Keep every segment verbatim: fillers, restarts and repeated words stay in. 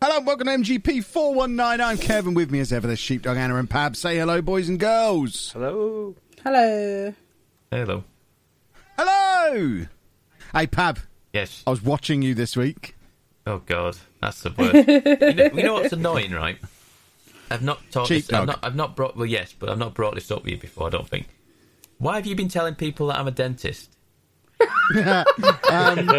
Hello, welcome to M G P four one nine. I'm Kevin. With me as ever, there's Sheepdog, Anna and Pab. Say hello, boys and girls. Hello. Hello. Hello. Hello. Hey, Pab. Yes. I was watching you this week. Oh, God. That's the worst. you, know, you know what's annoying, right? I've not talked this, I've not, I've not brought... Well, yes, but I've not brought this up with you before, I don't think. Why have you been telling people that I'm a dentist? um,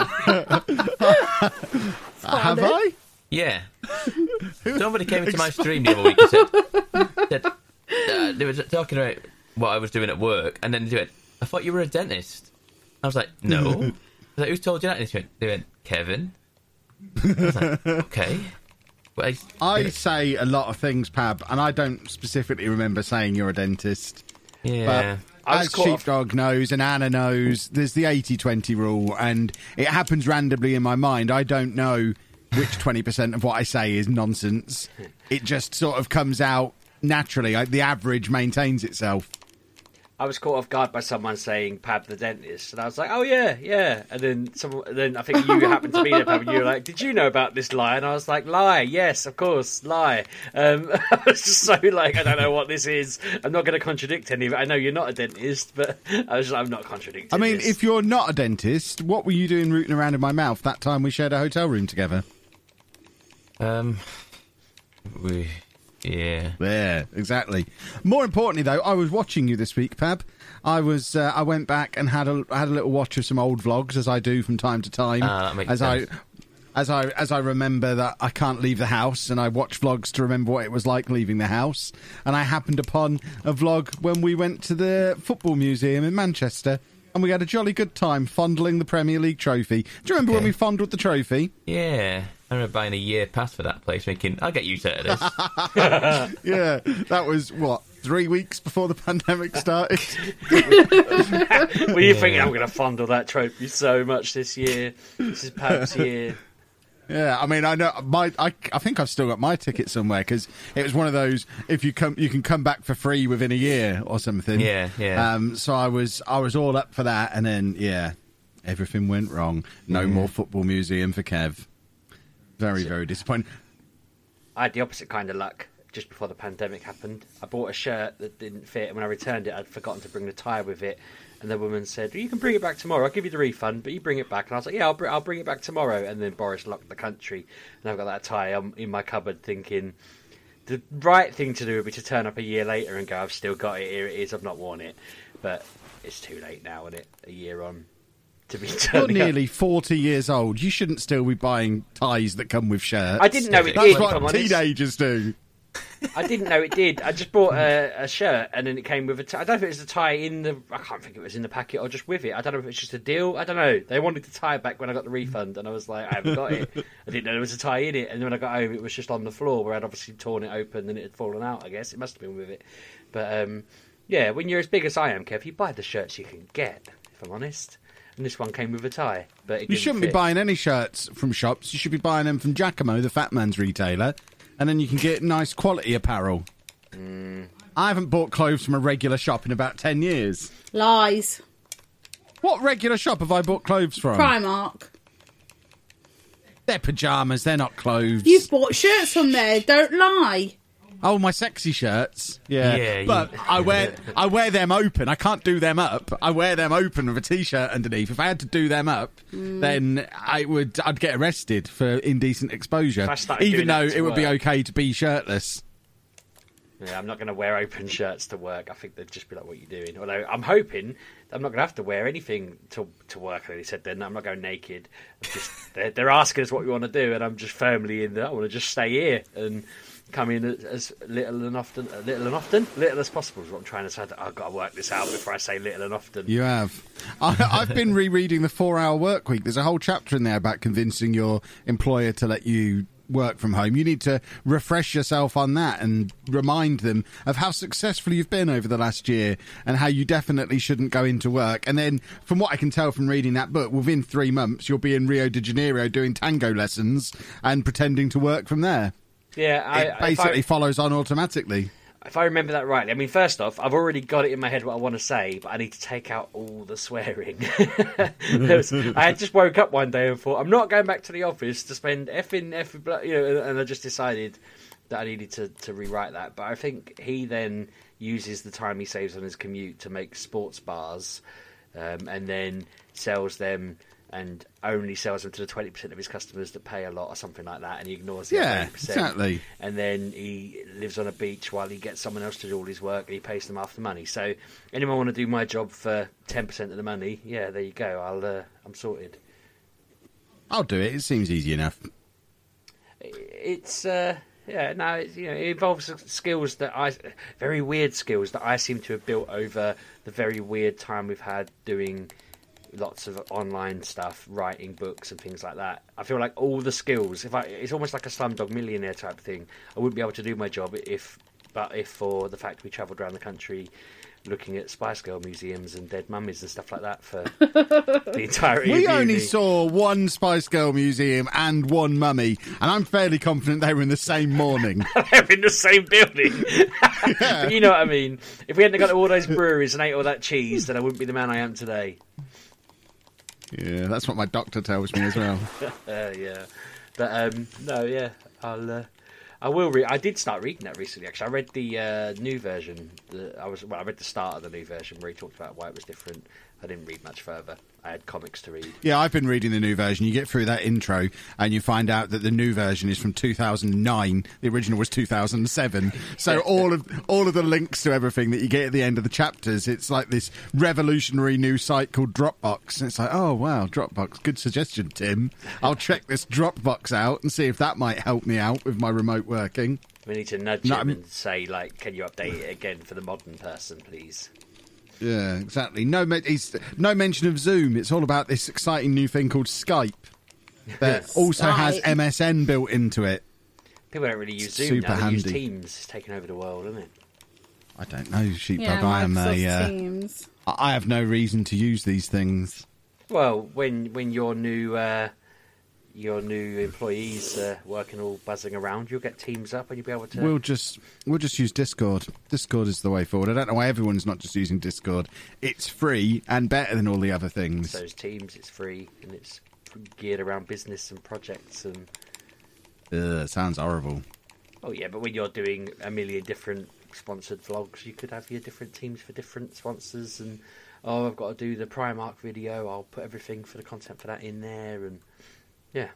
have I? Yeah. Somebody came into my stream the other week and said, said uh, they were talking about what I was doing at work, and then they went, I thought you were a dentist. I was like, no. I was like, who's told you that? And they went, they went Kevin. I was like, okay. Well, I, I say a lot of things, Pab, and I don't specifically remember saying you're a dentist. Yeah. But as Sheepdog knows and Anna knows, there's the eighty twenty rule, and it happens randomly in my mind. I don't know which twenty percent of what I say is nonsense. It just sort of comes out naturally. I, the average maintains itself. I was caught off guard by someone saying Pab the dentist, and I was like, "Oh yeah, yeah." And then someone, then I think you happened to be there, Pab, and you were like, "Did you know about this lie?" And I was like, "Lie, yes, of course, lie." Um, I was just so like, I don't know what this is. I'm not going to contradict any of it. I know you're not a dentist, but I was like, I'm not contradicting. I mean, this. if you're not a dentist, what were you doing rooting around in my mouth that time we shared a hotel room together? Um, we... Yeah. Yeah, exactly. More importantly, though, I was watching you this week, Pab. I was. Uh, I went back and had a had a little watch of some old vlogs, as I do from time to time. Ah, that makes as sense. I, as I as I remember that I can't leave the house, and I watch vlogs to remember what it was like leaving the house. And I happened upon a vlog when we went to the football museum in Manchester, and we had a jolly good time fondling the Premier League trophy. Do you remember Okay. when we fondled the trophy? Yeah. I remember buying a year pass for that place, thinking, I'll get used to this. Yeah, that was, what, three weeks before the pandemic started? Were you thinking I'm going to fondle that trophy so much this year? This is Pab's year. Yeah, I mean, I know my. I, I think I've still got my ticket somewhere because it was one of those. If you come, you can come back for free within a year or something. Yeah, yeah. Um, so I was, I was all up for that, and then yeah, everything went wrong. No Yeah. more football museum for Kev. Very, very disappointing. I had the opposite kind of luck just before the pandemic happened. I bought a shirt that didn't fit, and when I returned it, I'd forgotten to bring the tie with it. And the woman said, well, you can bring it back tomorrow. I'll give you the refund, but you bring it back. And I was like, yeah, I'll, br- I'll bring it back tomorrow. And then Boris locked the country. And I've got that tie um, in my cupboard thinking, the right thing to do would be to turn up a year later and go, I've still got it. Here it is. I've not worn it. But it's too late now, isn't it? A year on. To be You're turning up. nearly forty years old. You shouldn't still be buying ties that come with shirts. I didn't know it That's did, if what I'm honest. teenagers do. I didn't know it did. I just bought a, a shirt and then it came with a tie. I don't know if it was a tie in the... I can't think if it was in the packet or just with it. I don't know if it's just a deal. I don't know. They wanted the tie back when I got the refund and I was like, I haven't got it. I didn't know there was a tie in it. And then when I got home, it was just on the floor where I'd obviously torn it open and it had fallen out, I guess. It must have been with it. But, um, yeah, when you're as big as I am, Kev, you buy the shirts you can get, if I'm honest. And this one came with a tie. But it You didn't shouldn't be fit. buying any shirts from shops. You should be buying them from Giacomo, the fat man's retailer, and then you can get nice quality apparel. Mm. I haven't bought clothes from a regular shop in about ten years. Lies. What regular shop have I bought clothes from? Primark. They're pyjamas, they're not clothes. You've bought shirts from there. Don't lie. Oh, my sexy shirts. Yeah. Yeah, you- but I wear I wear them open. I can't do them up. I wear them open with a t-shirt underneath. If I had to do them up, Mm. then I would I'd get arrested for indecent exposure. If I started Even doing that though to it would be work. okay to be shirtless. Yeah, I'm not going to wear open shirts to work. I think they'd just be like, what are you doing? Although I'm hoping I'm not going to have to wear anything to to work. Like they said, then I'm not going naked. I'm just they're, they're asking us what we want to do, and I'm just firmly in there. I want to just stay here and come in as little and often, little and often, little as possible is what I'm trying to say. I've got to work this out before I say little and often. You have. I, I've been rereading the four-hour work week. There's a whole chapter in there about convincing your employer to let you work from home. You need to refresh yourself on that and remind them of how successful you've been over the last year and how you definitely shouldn't go into work. And then, from what I can tell from reading that book, within three months, you'll be in Rio de Janeiro doing tango lessons and pretending to work from there. Yeah, I, It basically if I, follows on automatically. if I remember that rightly, I mean, first off, I've already got it in my head what I want to say, but I need to take out all the swearing. There was- I had just woke up one day and thought, I'm not going back to the office to spend effing, effing, blo-" you know, and I just decided that I needed to, to rewrite that. But I think he then uses the time he saves on his commute to make sports bars, um, and then sells them and only sells them to the twenty percent of his customers that pay a lot or something like that, and he ignores the Yeah, other eighty percent. exactly. And then he lives on a beach while he gets someone else to do all his work, and he pays them half the money. So anyone want to do my job for ten percent of the money, yeah, there you go. I'll, uh, I'm sorted. I'll do it. It seems easy enough. It's... Uh, Yeah, no, it, you know, it involves skills that I, very weird skills that I seem to have built over the very weird time we've had doing lots of online stuff, writing books and things like that. I feel like all the skills, if I, it's almost like a Slumdog Millionaire type thing. I wouldn't be able to do my job if, but if for the fact we travelled around the country looking at Spice Girl museums and dead mummies and stuff like that for the entirety We of only uni. saw one Spice Girl museum and one mummy, and I'm fairly confident they were in the same morning. They're in the same building. But you know what I mean. If we hadn't got to all those breweries and ate all that cheese, then I wouldn't be the man I am today. Yeah, that's what my doctor tells me as well. Uh, yeah, but um, no, yeah, I'll. Uh, I will read. I did start reading that recently. Actually, I read the uh, new version. The, I was well. I read the start of the new version where he talked about why it was different. I didn't read much further. I had comics to read. Yeah, I've been reading the new version. You get through that intro and you find out that the new version is from two thousand nine. The original was two thousand seven. So all of all of the links to everything that you get at the end of the chapters, it's like this revolutionary new site called Dropbox. And it's like, oh, wow, Dropbox. Good suggestion, Tim. I'll check this Dropbox out and see if that might help me out with my remote working. We need to nudge No, him I'm- and say, like, can you update it again for the modern person, please? Yeah, exactly. No, me- he's, no mention of Zoom. It's all about this exciting new thing called Skype that also has Skype. M S N built into it. People don't really use It's Zoom super now. They use handy. Teams. It's taken over the world, isn't it? I don't know, Sheepdog. Yeah, I am a. Microsoft Uh, Teams. I have no reason to use these things. Well, when when your new uh, your new employees uh, working all buzzing around, you'll get Teams up and you'll be able to. We'll just we'll just use Discord. Discord is the way forward. I don't know why everyone's not just using Discord. It's free and better than all the other things. Those Teams, it's free and it's geared around business and projects and. Ugh, sounds horrible. Oh yeah, but when you're doing a million different sponsored vlogs, you could have your different teams for different sponsors. And oh, I've got to do the Primark video. I'll put everything for the content for that in there, and yeah.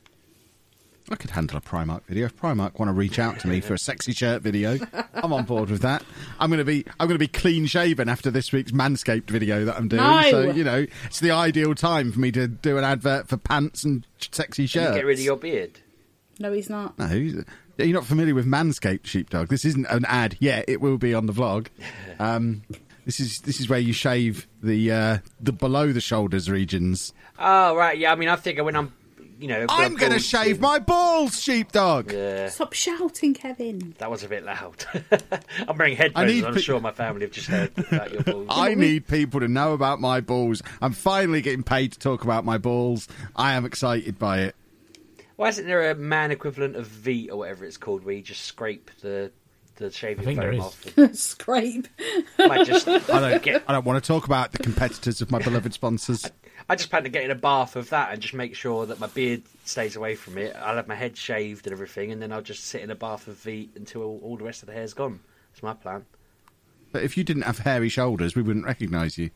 I could handle a Primark video. If Primark want to reach out to me for a sexy shirt video, I'm on board with that. I'm going to be I'm going to be clean shaven after this week's Manscaped video that I'm doing. No. So you know, it's the ideal time for me to do an advert for pants and sexy You shirts. get rid of your beard. No, he's not. No, you're not familiar with Manscaped, Sheepdog. This isn't an ad. Yeah, it will be on the vlog. Um, this is this is where you shave the uh, the below the shoulders regions. Oh right, yeah. I mean, I figure when I'm, you know, when I'm going to bald- shave my balls, Sheepdog. Yeah, Stop shouting, Kevin. that was a bit loud. I'm wearing I headphones. need I'm pe- sure my family have just heard about your balls. I need people to know about my balls. I'm finally getting paid to talk about my balls. I am excited by it. Why isn't there a man equivalent of Veet or whatever it's called, where you just scrape the the shaving I think there foam is. off? And, Scrape. like, just I don't, get. I don't want to talk about the competitors of my beloved sponsors. I just plan to get in a bath of that and just make sure that my beard stays away from it. I'll have my head shaved and everything, and then I'll just sit in a bath of Veet until all, all the rest of the hair's gone. That's my plan. But if you didn't have hairy shoulders, we wouldn't recognise you.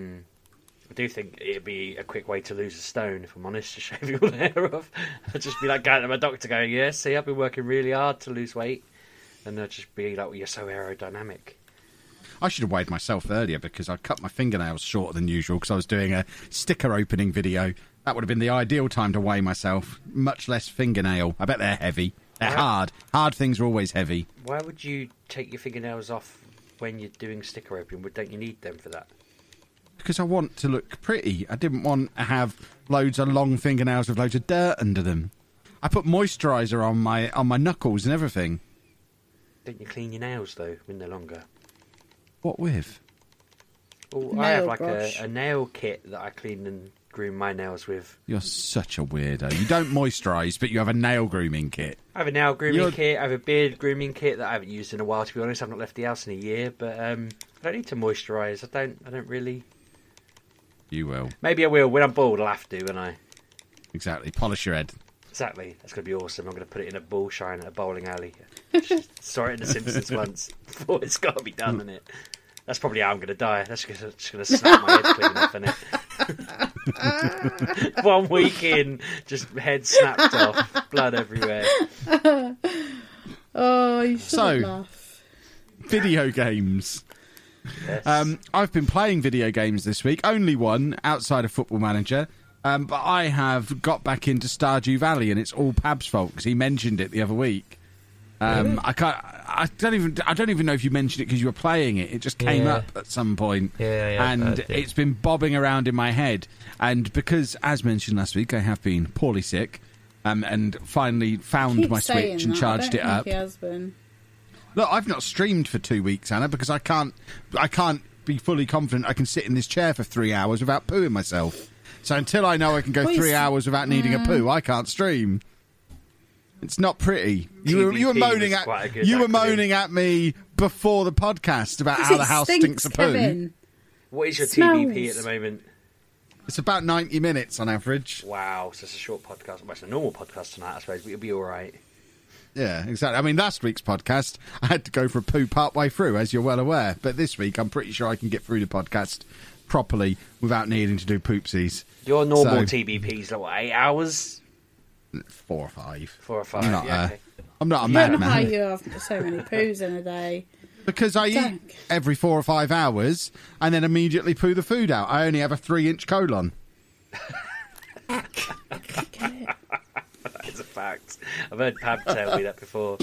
I do think it'd be a quick way to lose a stone, if I'm honest, to shave all the hair off. I'd just be like going to my doctor going, yeah, see, I've been working really hard to lose weight. And I'd just be like, well, you're so aerodynamic. I should have weighed myself earlier because I cut my fingernails shorter than usual because I was doing a sticker opening video. That would have been the ideal time to weigh myself. Much less fingernail. I bet they're heavy. They're Right. hard. Hard things are always heavy. Why would you take your fingernails off when you're doing sticker opening? Don't you need them for that? Because I want to look pretty. I didn't want to have loads of long fingernails with loads of dirt under them. I put moisturiser on my on my knuckles and everything. Don't you clean your nails, though, when they're longer? What with? Oh, I Nail have like brush. a, a nail kit that I clean and groom my nails with. You're such a weirdo. You don't moisturise, but you have a nail grooming kit. I have a nail grooming You're- kit. I have a beard grooming kit that I haven't used in a while. To be honest, I've not left the house in a year, but um, I don't need to moisturise. I don't. I don't really. You will. Maybe I will when I'm bald. I'll have to, when I. Exactly. Polish your head. Exactly. That's going to be awesome. I'm going to put it in a bull shine at a bowling alley. Saw it in The Simpsons once. Thought it's got to be done, isn't it? That's probably how I'm going to die. That's just going to snap my head clean off, isn't it? One week in, just head snapped off, blood everywhere. Oh, you shouldn't So- laugh. Video games. Yes. Um, I've been playing video games this week. Only one outside of Football Manager. Um, but I have got back into Stardew Valley, and it's all Pab's fault because he mentioned it the other week. Um, I can't. I don't even. I don't even know if you mentioned it because you were playing it. It just came Yeah. up at some point, Yeah, yeah, and I did. it's been bobbing around in my head. And because, as mentioned last week, I have been poorly sick, um, and finally found Keep my saying Switch and that. charged I it don't up. think he has been. Look, I've not streamed for two weeks, Anna, because I can't. I can't be fully confident I can sit in this chair for three hours without pooing myself. So until I know I can go Well, three you s- hours without needing a poo, I can't stream. It's not pretty. You were, you were T B P moaning was at quite a good you were acronym. moaning at me before the podcast about 'Cause how it the house stinks, stinks, of poo. Kevin. What is your Smells. T B P at the moment? It's about ninety minutes on average. Wow, so it's a short podcast. Well, it's a normal podcast tonight, I suppose, but you'll be all right. Yeah, exactly. I mean, last week's podcast, I had to go for a poo part way through, as you're well aware. But this week, I'm pretty sure I can get through the podcast properly without needing to do poopsies. Your normal So- T B P's like what, eight hours, Four or five. four or five. I'm not, yeah, uh, okay. I'm not a I don't know how madman. you have so many poos in a day. Because I eat Dank. every four or five hours and then immediately poo the food out. I only have a three-inch colon. Get it? It's a fact. I've heard Pab tell me that before.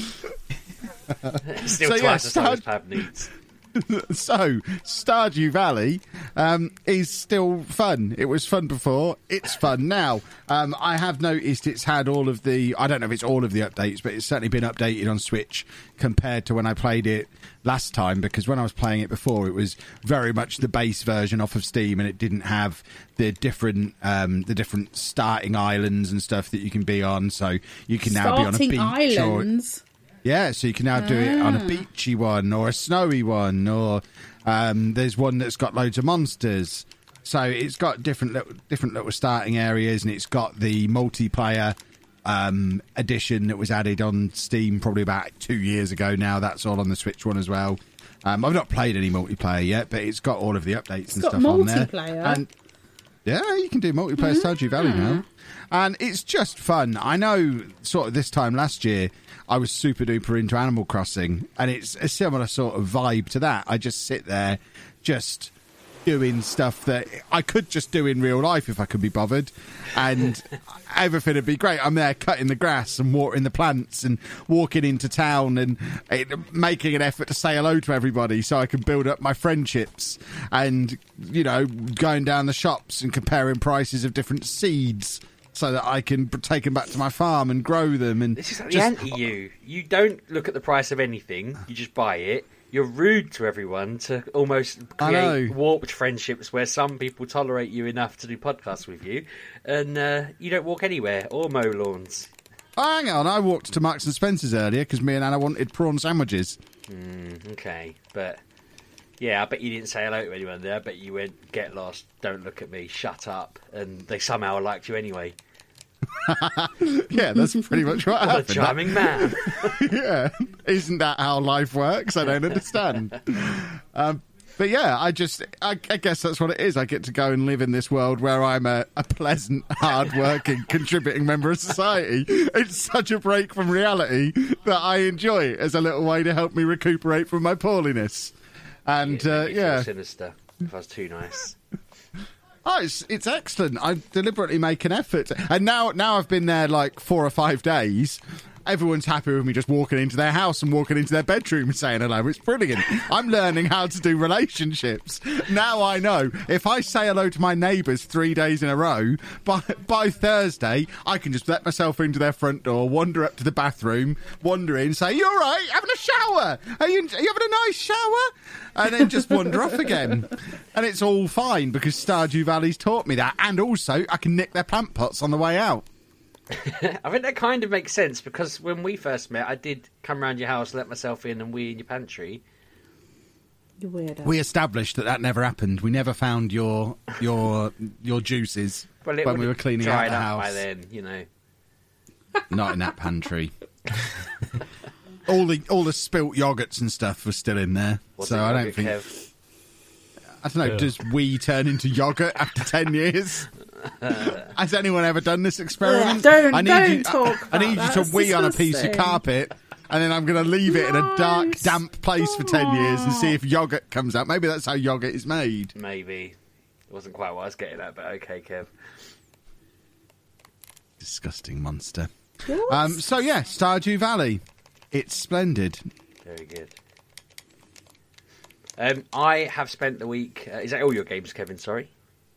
Still So, yeah, twice as much as start- Pab needs. So, Stardew Valley um, is still fun. It was fun before. It's fun now. Um, I have noticed it's had all of the... I don't know if it's all of the updates, but it's certainly been updated on Switch compared to when I played it last time, because when I was playing it before, it was very much the base version off of Steam, and it didn't have the different um, the different starting islands and stuff that you can be on. So you can now Starting be on a beach or... islands. Yeah, so you can now do it on a beachy one or a snowy one, or um, there's one that's got loads of monsters. So it's got different little, different little starting areas, and it's got the multiplayer um, edition that was added on Steam probably about two years ago now. That's all on the Switch one as well. Um, I've not played any multiplayer yet, but it's got all of the updates and got stuff on there. multiplayer? And yeah, you can do multiplayer Stardew Valley now. And it's just fun. I know sort of this time last year, I was super duper into Animal Crossing, and it's a similar sort of vibe to that. I just sit there just doing stuff that I could just do in real life if I could be bothered, and everything would be great. I'm there cutting the grass and watering the plants and walking into town and it, making an effort to say hello to everybody so I can build up my friendships, and, you know, going down the shops and comparing prices of different seeds so that I can take them back to my farm and grow them. And This is like just- the anti-you. You don't look at the price of anything. You just buy it. You're rude to everyone to almost I create know. warped friendships where some people tolerate you enough to do podcasts with you, and uh, you don't walk anywhere or mow lawns. Oh, hang on, I walked to Marks and Spencer's earlier because me and Anna wanted prawn sandwiches. Okay, but yeah, I bet you didn't say hello to anyone there. I bet you went, get lost, don't look at me, shut up, and they somehow liked you anyway. Yeah, that's pretty much what What a happened. charming man. Yeah, isn't that how life works? I don't understand. Um, but yeah, I just, I, I guess that's what it is. I get to go and live in this world where I'm a, a pleasant, hard-working, contributing member of society. It's such a break from reality that I enjoy it as a little way to help me recuperate from my poorliness. And It made uh, me feel yeah, sinister if I was too nice. oh, it's it's excellent. I deliberately make an effort, and now now I've been there like four or five days. everyone's happy with me just walking into their house and walking into their bedroom and saying hello. It's brilliant. I'm learning how to do relationships. Now I know if I say hello to my neighbours three days in a row, by, by Thursday, I can just let myself into their front door, wander up to the bathroom, wander in, say, you all right? Having a shower? Are you, are you having a nice shower? And then just wander off again. And it's all fine because Stardew Valley's taught me that. And also, I can nick their plant pots on the way out. I think that kind of makes sense because when we first met, I did come round your house, let myself in, and wee in your pantry. You weirdo. We established that that never happened. We never found your your your juices Well, it when we would were cleaning dried out the up house. by then, you know. Not in that pantry. all the all the spilt yogurts and stuff was still in there. What's so it, I don't yogurt, think. Kev? I don't know. Yeah. Does we turn into yogurt after ten years? Has anyone ever done this experiment? Ugh, don't- I need don't you, talk I, I about need that. you to It's wee on a piece of disgusting. carpet, and then I'm going to leave it in a dark, Gross. damp place for ten years and see if yogurt comes out. Maybe that's how yogurt is made. Maybe. It wasn't quite what I was getting at, but okay, Kev. Disgusting monster. What? Um, so yeah, Stardew Valley. It's splendid. Very good. Um, I have spent the week... Uh, is that all your games, Kevin? Sorry.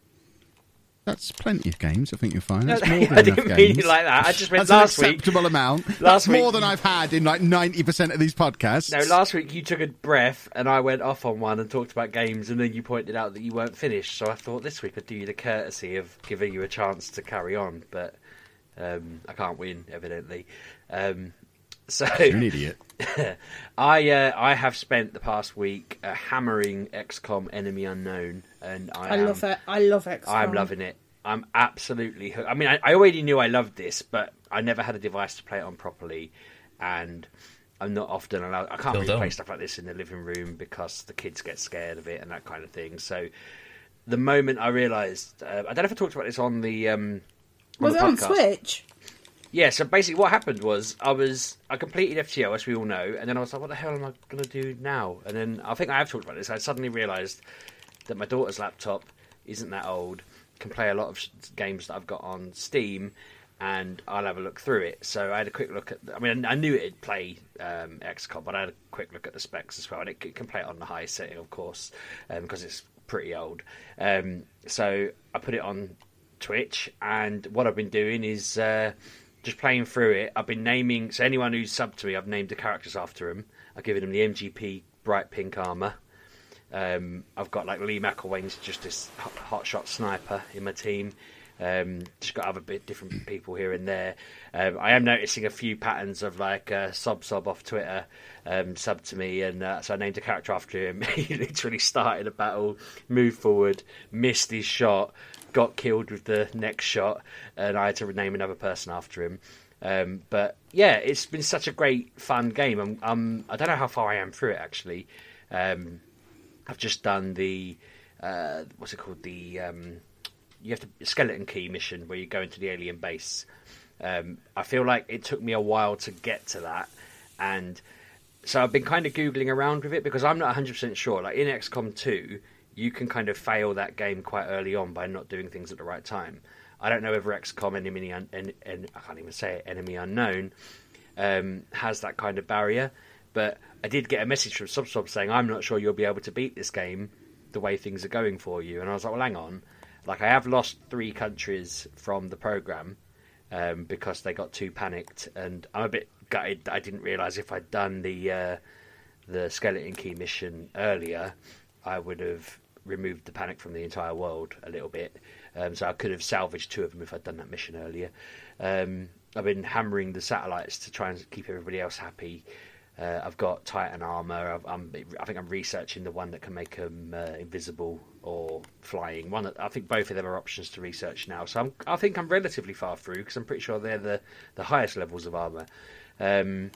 That's plenty of games. I think you're fine. No, That's more than I didn't enough mean games. it like that. I just meant That's last an week... acceptable amount. Last That's more week- than I've had in like ninety percent of these podcasts. No, last week you took a breath and I went off on one and talked about games and then you pointed out that you weren't finished. So I thought this week I'd do you the courtesy of giving you a chance to carry on. But um, I can't win, evidently. Um, so You're an idiot. I uh, I have spent the past week uh, hammering X COM Enemy Unknown. And I, I am, love it. I love X COM. I'm loving it. I'm absolutely hooked. I mean, I, I already knew I loved this, but I never had a device to play it on properly, and I'm not often allowed. I can't Still really play don't. stuff like this in the living room because the kids get scared of it and that kind of thing. So, the moment I realised, uh, I don't know if I talked about this on the um, on Was the it on podcast. Switch? Yeah, so basically what happened was I was I completed F T L, as we all know, and then I was like, what the hell am I going to do now? And then I think I have talked about this. I suddenly realised that my daughter's laptop isn't that old, can play a lot of games that I've got on Steam, and I'll have a look through it. So I had a quick look at... I mean, I knew it'd play um, X COM, but I had a quick look at the specs as well, and it can play it on the highest setting, of course, um, because it's pretty old. Um, so I put it on Twitch, and what I've been doing is... Uh, just playing through it. I've been naming... So anyone who's subbed to me, I've named the characters after them. I've given them the M G P bright pink armour. Um, I've got like Lee McElwain's just this hot, hot shot sniper in my team. Um, just got other bit different people here and there. Um, I am noticing a few patterns of like uh, Sob Sob off Twitter um, sub to me, and uh, so I named a character after him. He literally started a battle, moved forward, missed his shot, got killed with the next shot, and I had to rename another person after him. Um, but yeah, it's been such a great, fun game. I'm, I'm, I don't know how far I am through it actually. Um, I've just done the uh, what's it called? The um, you have to skeleton key mission where you go into the alien base. Um, I feel like it took me a while to get to that, and so I've been kind of googling around with it because I'm not one hundred percent sure. Like in X COM two, you can kind of fail that game quite early on by not doing things at the right time. I don't know whether X COM Enemy Un- en- en- I can't even say it, Enemy Unknown um, has that kind of barrier, but I did get a message from SubSub saying, I'm not sure you'll be able to beat this game the way things are going for you. And I was like, well, hang on. Like, I have lost three countries from the programme um, because they got too panicked. And I'm a bit gutted that I didn't realise if I'd done the uh, the skeleton key mission earlier, I would have removed the panic from the entire world a little bit. Um, so I could have salvaged two of them if I'd done that mission earlier. Um, I've been hammering the satellites to try and keep everybody else happy. Uh, I've got Titan armor. I've, I'm, I think I'm researching the one that can make them uh, invisible or flying. One, that, I think both of them are options to research now. So I'm, I think I'm relatively far through because I'm pretty sure they're the, the highest levels of armor. Um,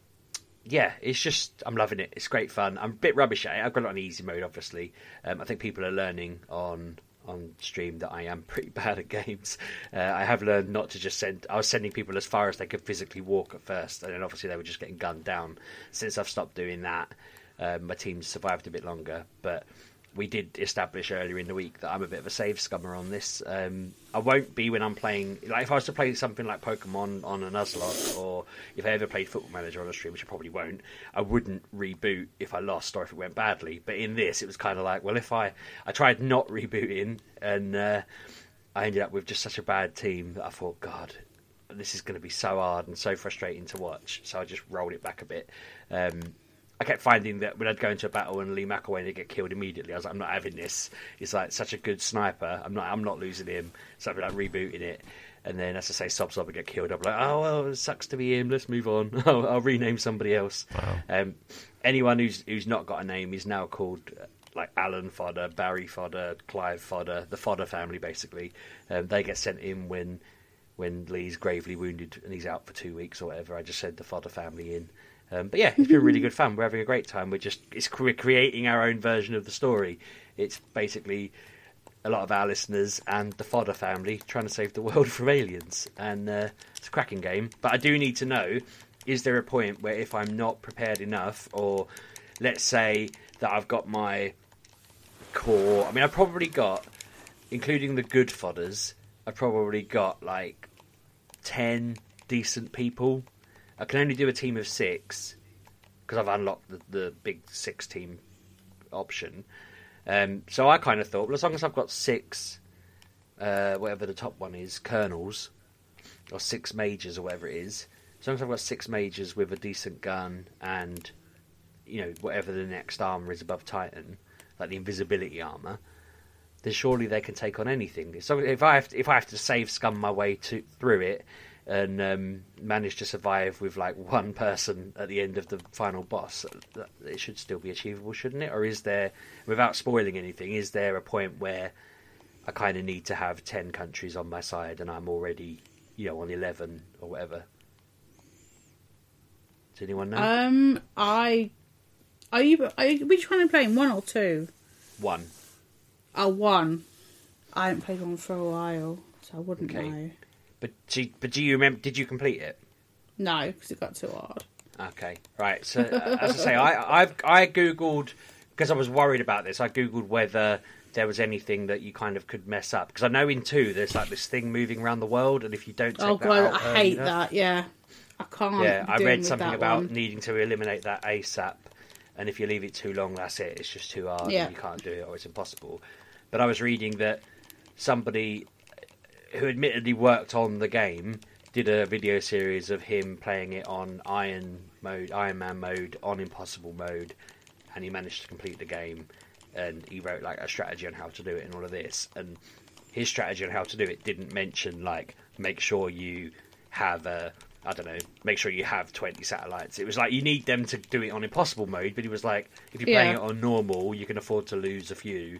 yeah, it's just I'm loving it. It's great fun. I'm a bit rubbish at it. I've got it on easy mode, obviously. Um, I think people are learning on. on stream that I am pretty bad at games. Uh, I have learned not to just send... I was sending people as far as they could physically walk at first, and then obviously they were just getting gunned down. Since I've stopped doing that, um, my team's survived a bit longer, but we did establish earlier in the week that I'm a bit of a save scummer on this. Um, I won't be when I'm playing. Like if I was to play something like Pokemon on a Nuzlocke, or if I ever played Football Manager on a stream, which I probably won't, I wouldn't reboot if I lost or if it went badly. But in this, it was kind of like, well, if I I tried not rebooting, and uh, I ended up with just such a bad team that I thought, God, this is going to be so hard and so frustrating to watch. So I just rolled it back a bit. Um, I kept finding that when I'd go into a battle and Lee McElwain would get killed immediately, I was like, I'm not having this. He's like such a good sniper. I'm not. I'm not losing him. So I'd be like rebooting it, and then as I say, Sob Sob would get killed. I'd be like, oh well, it sucks to be him. Let's move on. I'll, I'll rename somebody else. Wow. Um, anyone who's who's not got a name is now called uh, like Alan Fodder, Barry Fodder, Clive Fodder, the Fodder family basically. Um, they get sent in when when Lee's gravely wounded and he's out for two weeks or whatever. I just sent the Fodder family in. Um, but yeah, it's been really good fun. We're having a great time. We're just it's we're creating our own version of the story. It's basically a lot of our listeners and the Fodder family trying to save the world from aliens, and uh, it's a cracking game. But I do need to know: is there a point where if I'm not prepared enough, or let's say that I've got my core? I mean, I've probably got, including the good fodders, I've probably got like ten decent people. I can only do a team of six because I've unlocked the, the big six team option. Um, so I kind of thought, well, as long as I've got six, uh, whatever the top one is, colonels, or six majors or whatever it is, as long as I've got six majors with a decent gun and, you know, whatever the next armour is above Titan, like the invisibility armour, then surely they can take on anything. So if I have to, if I have to save scum my way to through it, and um, manage to survive with like one person at the end of the final boss, it should still be achievable, shouldn't it? Or is there, without spoiling anything, is there a point where I kind of need to have ten countries on my side and I'm already, you know, on eleven or whatever? Does anyone know? Um, I are you? Are you which one are you playing? One or two? One. Oh, one. I haven't played one for a while, so I wouldn't Okay. know. But do, but do you remember? Did you complete it? No, because it got too hard. Okay, right. So uh, as I say, I I've, I googled because I was worried about this. I googled whether there was anything that you kind of could mess up, because I know in two there's like this thing moving around the world, and if you don't take Oh that god, out I early hate enough- that. Yeah, I can't. Yeah, I deal read with something that about one. needing to eliminate that ASAP, and if you leave it too long, that's it. It's just too hard, Yeah. and you can't do it, or it's impossible. But I was reading that somebody who admittedly worked on the game did a video series of him playing it on Iron mode, Iron Man mode, on Impossible mode, and he managed to complete the game. And he wrote like a strategy on how to do it and all of this. And his strategy on how to do it didn't mention like make sure you have a I don't know, make sure you have twenty satellites. It was like you need them to do it on Impossible mode, but he was like, if you're playing Yeah. it on normal, you can afford to lose a few.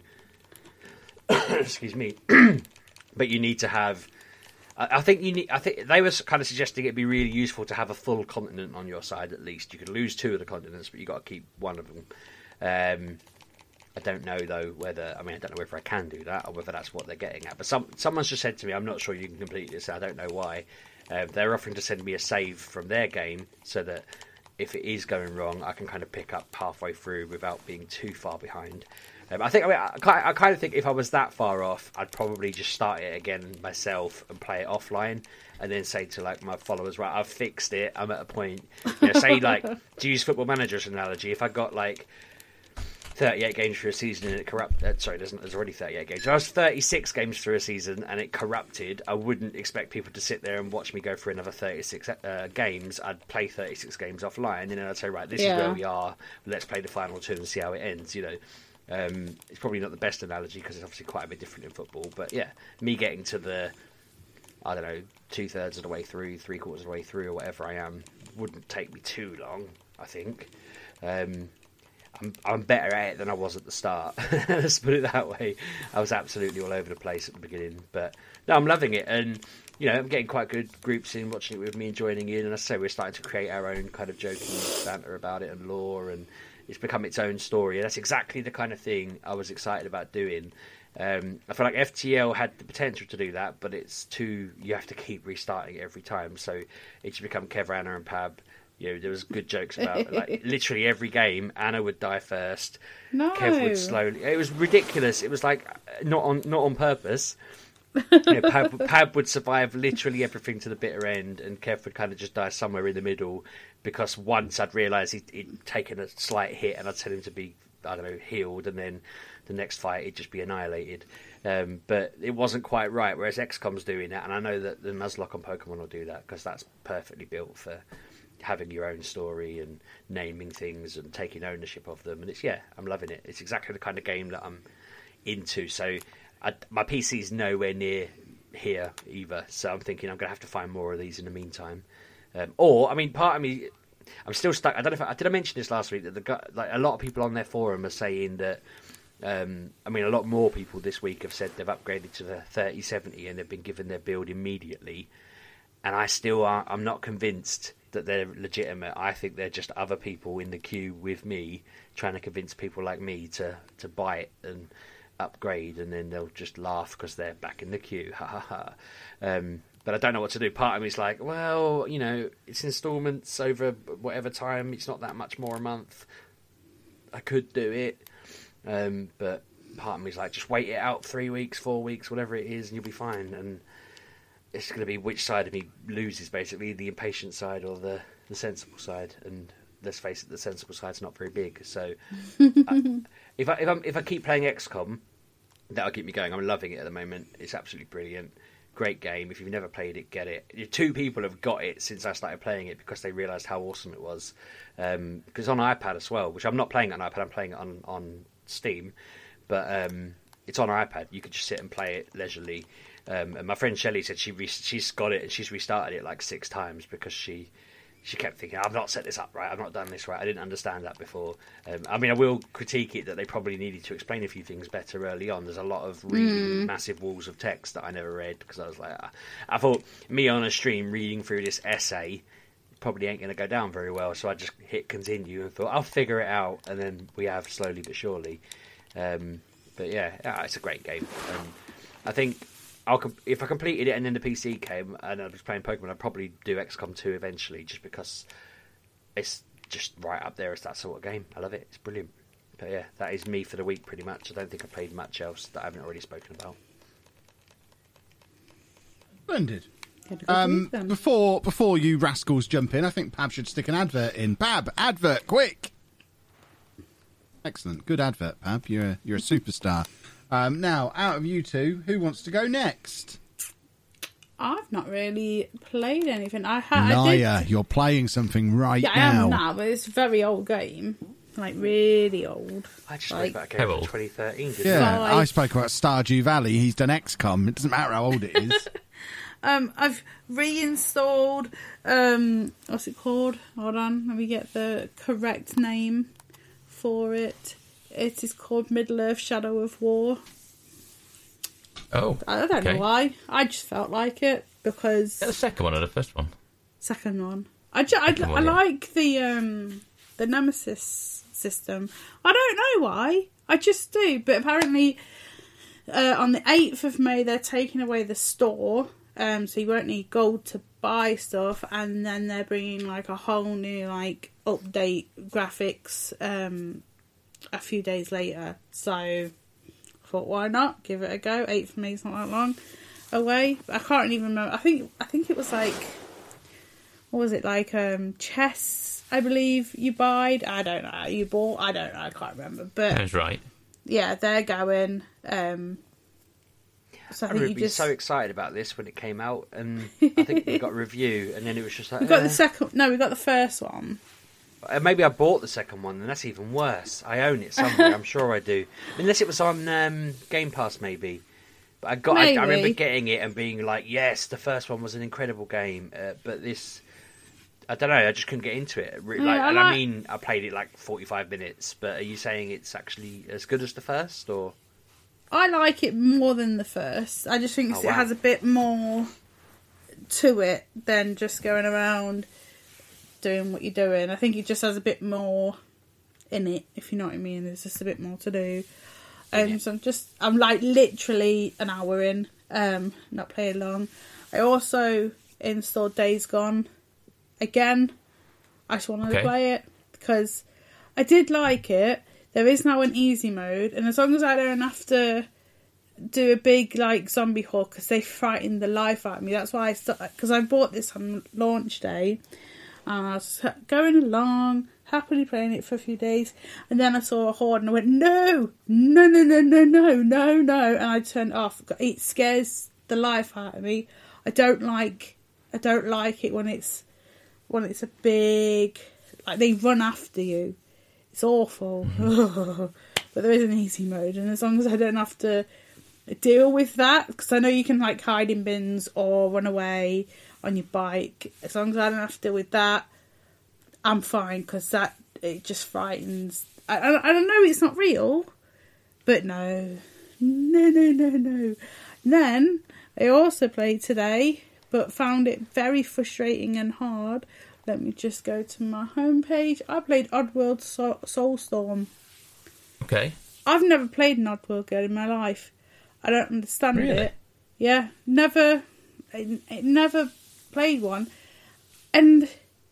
Excuse me. But you need to have. I I think you need. I think they were kind of suggesting it'd be really useful to have a full continent on your side at least. You could lose two of the continents, but you got to keep one of them. Um, I don't know though whether. I mean, I don't know whether I can do that or whether that's what they're getting at. But some someone's just said to me, "I'm not sure you can complete this." I don't know why. Um, they're offering to send me a save from their game so that if it is going wrong, I can kind of pick up halfway through without being too far behind. Um, I think I, mean, I, ki- I kind of think if I was that far off, I'd probably just start it again myself and play it offline, and then say to like my followers, right, I've fixed it. I'm at a point. You know, say like to use Football Manager as an analogy, if I got like thirty-eight games through a season and it corrupt. Uh, sorry, there's, there's already thirty-eight games. If I was thirty-six games through a season and it corrupted, I wouldn't expect people to sit there and watch me go through another thirty-six uh, games. I'd play thirty-six games offline, and then I'd say, right, this Yeah. is where we are. Let's play the final two and see how it ends. You know. Um, it's probably not the best analogy because it's obviously quite a bit different in football. But yeah, me getting to the, I don't know, two thirds of the way through, three quarters of the way through, or whatever I am, wouldn't take me too long. I think. Um, I'm, I'm better at it than I was at the start. Let's put it that way. I was absolutely all over the place at the beginning, but no, I'm loving it, and you know, I'm getting quite good groups in watching it with me and joining in. And I say we're starting to create our own kind of joking banter about it and lore, and it's become its own story. And that's exactly the kind of thing I was excited about doing. Um, I feel like F T L had the potential to do that, but it's too. You have to keep restarting it every time, so it's become Kev, Anna, and Pab. You know, there was good jokes about like literally every game. Anna would die first. No. Kev would slowly. It was ridiculous. It was like not on not on purpose. You know, Pab, Pab would survive literally everything to the bitter end, and Kev would kind of just die somewhere in the middle because once I'd realised he'd, he'd taken a slight hit, and I'd tell him to be, I don't know, healed, and then the next fight he'd just be annihilated. Um, but it wasn't quite right. Whereas X COM's doing that, and I know that the Nuzlocke on Pokemon will do that because that's perfectly built for having your own story and naming things and taking ownership of them. And it's yeah, I'm loving it. It's exactly the kind of game that I'm into. So I, my P C's nowhere near here either. So I'm thinking I'm going to have to find more of these in the meantime. Um, or I mean, part of me, I'm still stuck. I don't know if I did. I mention this last week that the guy, like a lot of people on their forum are saying that. Um, I mean, a lot more people this week have said they've upgraded to the thirty seventy and they've been given their build immediately. And I still are. I'm not convinced that they're legitimate. I think they're just other people in the queue with me trying to convince people like me to, to buy it and upgrade, and then they'll just laugh because they're back in the queue. Ha ha ha. Um, but I don't know what to do. Part of me is like, well, you know, it's instalments over whatever time. It's not that much more a month. I could do it. Um, but part of me is like, just wait it out three weeks, four weeks, whatever it is, and you'll be fine. And it's going to be which side of me loses, basically, the impatient side or the, the sensible side. And let's face it, the sensible side's not very big. So I, if I if, I'm, if I keep playing X COM, that'll keep me going. I'm loving it at the moment. It's absolutely brilliant. Great game. If you've never played it, get it. Two people have got it since I started playing it because they realised how awesome it was. Um, because on iPad as well, which I'm not playing it on iPad, I'm playing it on, on Steam. But um, it's on iPad. You could just sit and play it leisurely. Um, and my friend Shelley said she re- she's got it and she's restarted it like six times because she she kept thinking, I've not set this up right, I've not done this right, I didn't understand that before. Um, I mean, I will critique it that they probably needed to explain a few things better early on. There's a lot of reading mm. massive walls of text that I never read because I was like, ah. I thought me on a stream reading through this essay probably ain't going to go down very well, so I just hit continue and thought, I'll figure it out, and then we have slowly but surely. Um, but yeah, yeah, it's a great game. Um, I think I'll if I completed it and then the P C came and I was playing Pokemon, I'd probably do X COM two eventually, just because it's just right up there as that sort of game. I love it. It's brilliant. But yeah, that is me for the week pretty much. I don't think I played much else that I haven't already spoken about. Splendid. Um, before before you rascals jump in, I think Pab should stick an advert in. Pab, advert, quick! Excellent, good advert, Pab. You're a, you're a superstar. Um, now, out of you two, who wants to go next? I've not really played anything. I had. Liar, I did... you're playing something right yeah, now. I am now, but it's a very old game. Like, really old. I just like, spoke about a game from twenty thirteen, didn't yeah, I? I spoke about Stardew Valley. He's done X COM. It doesn't matter how old it is. um, I've reinstalled... Um, what's it called? Hold on, let me get the correct name for it. It is called Middle-earth: Shadow of War. Oh, I don't okay. know why. I just felt like it because... Is that the second one or the first one? Second one. I, ju- I, Second I one, yeah. like the um, the Nemesis system. I don't know why. I just do. But apparently uh, on the eighth of May they're taking away the store. Um, so you won't need gold to buy stuff. And then they're bringing like a whole new like update graphics um, a few days later. So... thought, why not? Give it a go. eighth of May is not that long away. I can't even remember. I think I think it was like, what was it, like um, chess, I believe you buyed. I don't know. You bought. I don't know. I can't remember. But That's right. Yeah, they're going. Um, so I, I think remember you being just... so excited about this when it came out, and I think we got a review, and then it was just like... We got eh. the second... No, we got the first one. Uh, Maybe I bought the second one, and that's even worse. I own it somewhere, I'm sure I do. Unless it was on um, Game Pass, maybe. But I got. I, I remember getting it and being like, yes, the first one was an incredible game. Uh, but this... I don't know, I just couldn't get into it. Like, Yeah, I and like- I mean, I played it like forty-five minutes, but are you saying it's actually as good as the first, or...? I like it more than the first. I just think Oh, it wow. has a bit more to it than just going around doing what you're doing. I think it just has a bit more in it, if you know what I mean. There's just a bit more to do. Um, Yeah. So I'm just, I'm like literally an hour in, um, not playing long. I also installed Days Gone again. I just wanted Okay. to play it because I did like it. There is now an easy mode, and as long as I don't have to do a big like zombie horde because they frighten the life out of me, that's why I started, because I bought this on launch day and I was going along happily playing it for a few days, and then I saw a horde and I went no no no no no no no no and I turned it off. It scares the life out of me. I don't like I don't like it when it's when it's a big, like they run after you. It's awful. But there is an easy mode, and as long as I don't have to deal with that, because I know you can like hide in bins or run away on your bike, as long as I don't have to deal with that, I'm fine, because that, it just frightens. I, I, I don't know, it's not real, but no. No, no, no, no. Then, I also played today, but found it very frustrating and hard. Let me just go to my homepage. I played Oddworld Soul- Soulstorm. Okay. I've never played an Oddworld game in my life. I don't understand Really? it. Yeah, never, I, I never played one, and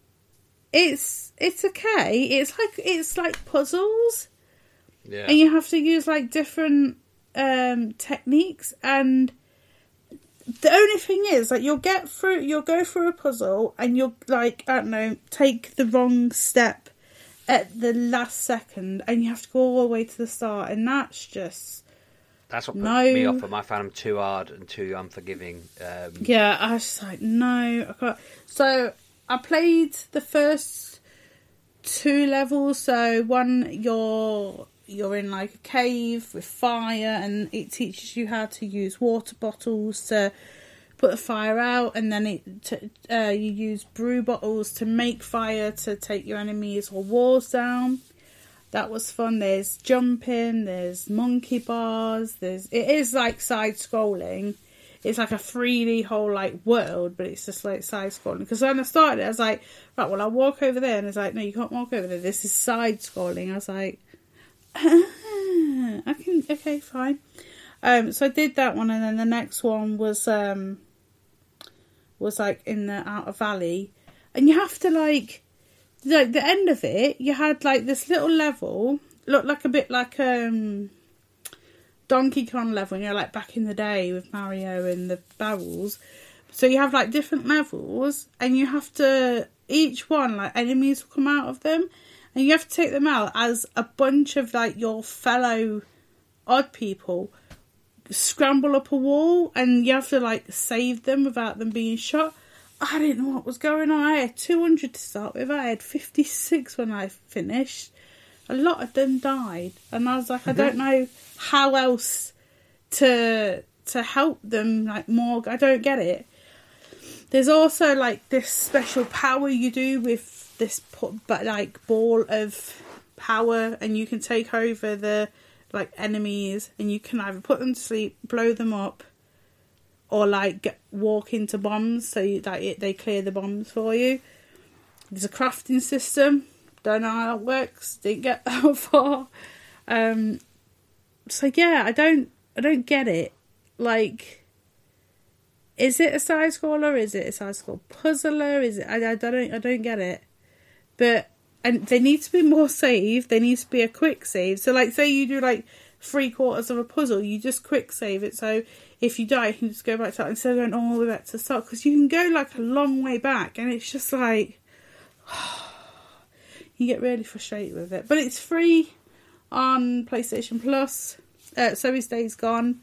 it's it's okay. It's like it's like puzzles, Yeah. and you have to use like different um, techniques. And the only thing is, like, you'll get through, you'll go through a puzzle, and you'll like I don't know, take the wrong step at the last second, and you have to go all the way to the start, and that's just. That's what put No. me off. I found them too hard and too unforgiving. Um, Yeah, I was just like, no, I can't. So I played the first two levels. So one, you're you're in like a cave with fire, and it teaches you how to use water bottles to put the fire out, and then it to, uh, you use brew bottles to make fire to take your enemies or walls down. That was fun. There's jumping, there's monkey bars, there's it is like side scrolling. It's like a three D whole like world, but it's just like side scrolling. Because when I started, I was like, right, well, I'll walk over there, and it's like, no, you can't walk over there. This is side scrolling. I was like, ah, I can, okay, fine. Um, so I did that one, and then the next one was um was like in the Outer Valley, and you have to like. Like the end of it, you had like this little level, looked like a bit like um Donkey Kong level, you know, like back in the day with Mario and the barrels. So you have like different levels, and you have to, each one, like enemies will come out of them, and you have to take them out as a bunch of like your fellow odd people scramble up a wall, and you have to like save them without them being shot. I didn't know what was going on. I had two hundred to start with. I had fifty-six when I finished. A lot of them died. And I was like, I don't know how else to to help them like more. I don't get it. There's also like this special power you do with this put, but like ball of power, and you can take over the like enemies, and you can either put them to sleep, blow them up, or like get, walk into bombs, so you, like it, they clear the bombs for you. There's a crafting system. Don't know how it works. Didn't get that far. Um, so yeah, I don't, I don't get it. Like, is it a side scroller? Is it a side scroll puzzler? Is it? I, I don't, I don't get it. But and they need to be more saved. They need to be a quick save. So like, say you do like three quarters of a puzzle, you just quick save it. So if you die, you can just go back to that instead of going all the way back to the start, because you can go like a long way back, and it's just like you get really frustrated with it. But it's free on PlayStation Plus. Uh, so is Days Gone.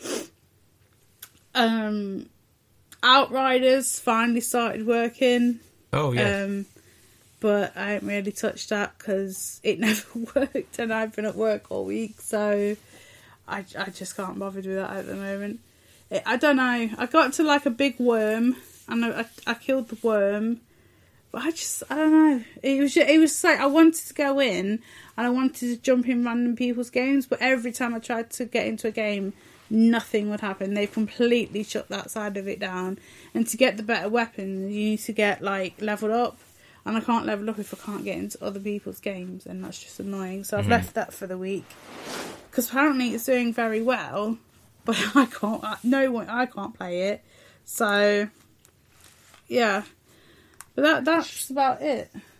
Um, Outriders finally started working. Oh yeah. Um, but I haven't really touched that because it never worked, and I've been at work all week, so I, I just can't bother with that at the moment. It, I don't know. I got to like a big worm, and I, I, I killed the worm, but I just I don't know. It was just, it was like I wanted to go in and I wanted to jump in random people's games, but every time I tried to get into a game, nothing would happen. They've completely shut that side of it down. And to get the better weapon, you need to get like leveled up. And I can't level up if I can't get into other people's games, and that's just annoying. So I've mm-hmm. left that for the week, because apparently it's doing very well, but I can't. No one, I can't play it. So yeah, but that that's about it.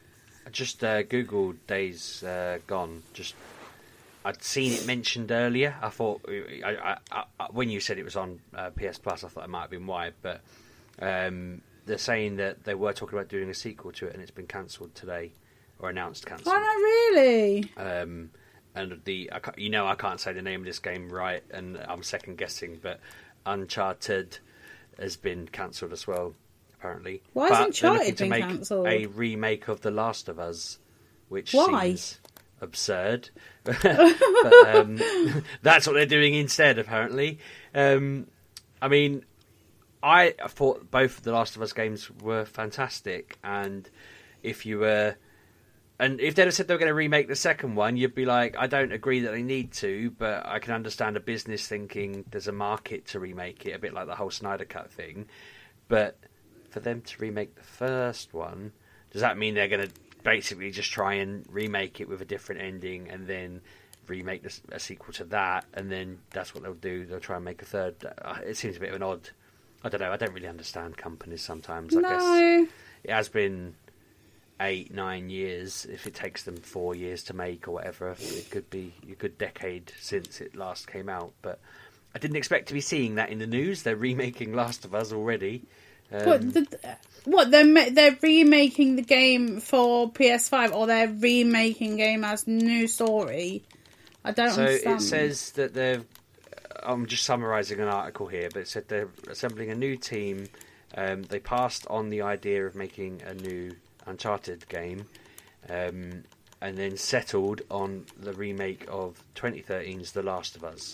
just uh, googled Days uh, Gone. Just I'd seen it mentioned earlier. I thought I, I, I, when you said it was on uh, P S Plus, I thought it might have been why. But um, they're saying that they were talking about doing a sequel to it, and it's been cancelled today, or announced cancelled. Why not really? Um, and the I can't, you know I can't say the name of this game right, and I'm second guessing, but Uncharted has been cancelled as well, apparently. Why but has Uncharted they're looking to been make cancelled? a remake of The Last of Us, which Why? seems absurd. but um, that's what they're doing instead, apparently. Um, I mean, I thought both of The Last of Us games were fantastic, and if you were... And if they'd have said they were going to remake the second one, you'd be like, I don't agree that they need to, but I can understand a business thinking there's a market to remake it, a bit like the whole Snyder Cut thing. But for them to remake the first one, does that mean they're going to basically just try and remake it with a different ending and then remake this, a sequel to that, and then that's what they'll do? They'll try and make a third. Uh, it seems a bit of an odd... I don't know, I don't really understand companies sometimes. I No. guess it has been... eight, nine years. If it takes them four years to make or whatever, it could be a good decade since it last came out. But I didn't expect to be seeing that in the news. They're remaking Last of Us already. Um, What, the, what they're ma- they're remaking the game for P S five, or they're remaking game as new story? I don't so understand. it says that they're... I'm just summarising an article here, but it said they're assembling a new team. Um, they passed on the idea of making a new Uncharted game, um, and then settled on the remake of twenty thirteen's The Last of Us.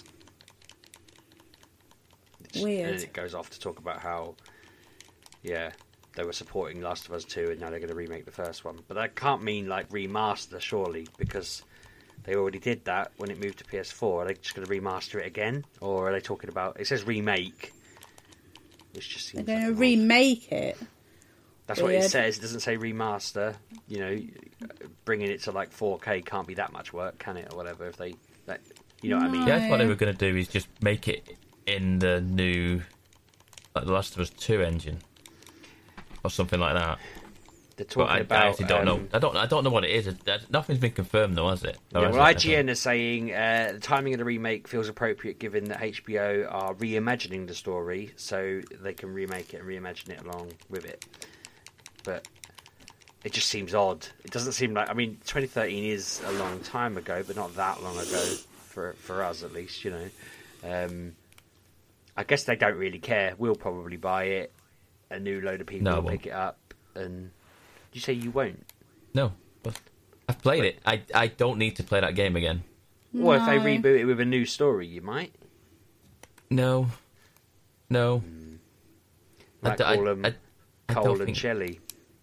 It's, Weird. And it goes off to talk about how, yeah, they were supporting Last of Us two, and now they're going to remake the first one. But that can't mean like remaster, surely, because they already did that when it moved to P S four. Are they just going to remaster it again, or are they talking about? It says remake, which just seems They're going like to an odd- remake it. That's what Weird. it says. It doesn't say remaster. You know, bringing it to like four K can't be that much work, can it, or whatever? If they, that, you know what I mean? Yeah, I thought they No. were going to do is just make it in the new, like The Last of Us two engine, or something like that. They're But talking I, about. I actually don't um, know. I don't. I don't know what it is. That- Nothing's been confirmed, though, has it? Or Yeah, has well, it? I G N is saying uh, the timing of the remake feels appropriate given that H B O are reimagining the story, so they can remake it and reimagine it along with it. But it just seems odd. It doesn't seem like... I mean, twenty thirteen is a long time ago, but not that long ago, for for us at least, you know. Um, I guess they don't really care. We'll probably buy it. A new load of people No, I will won't. pick it up. And you say you won't? No, but I've played it. I I don't need to play that game again. Well, if they No. reboot it with a new story, you might. No, no. Might d- I- call them I- I Cole don't and think- Shelley.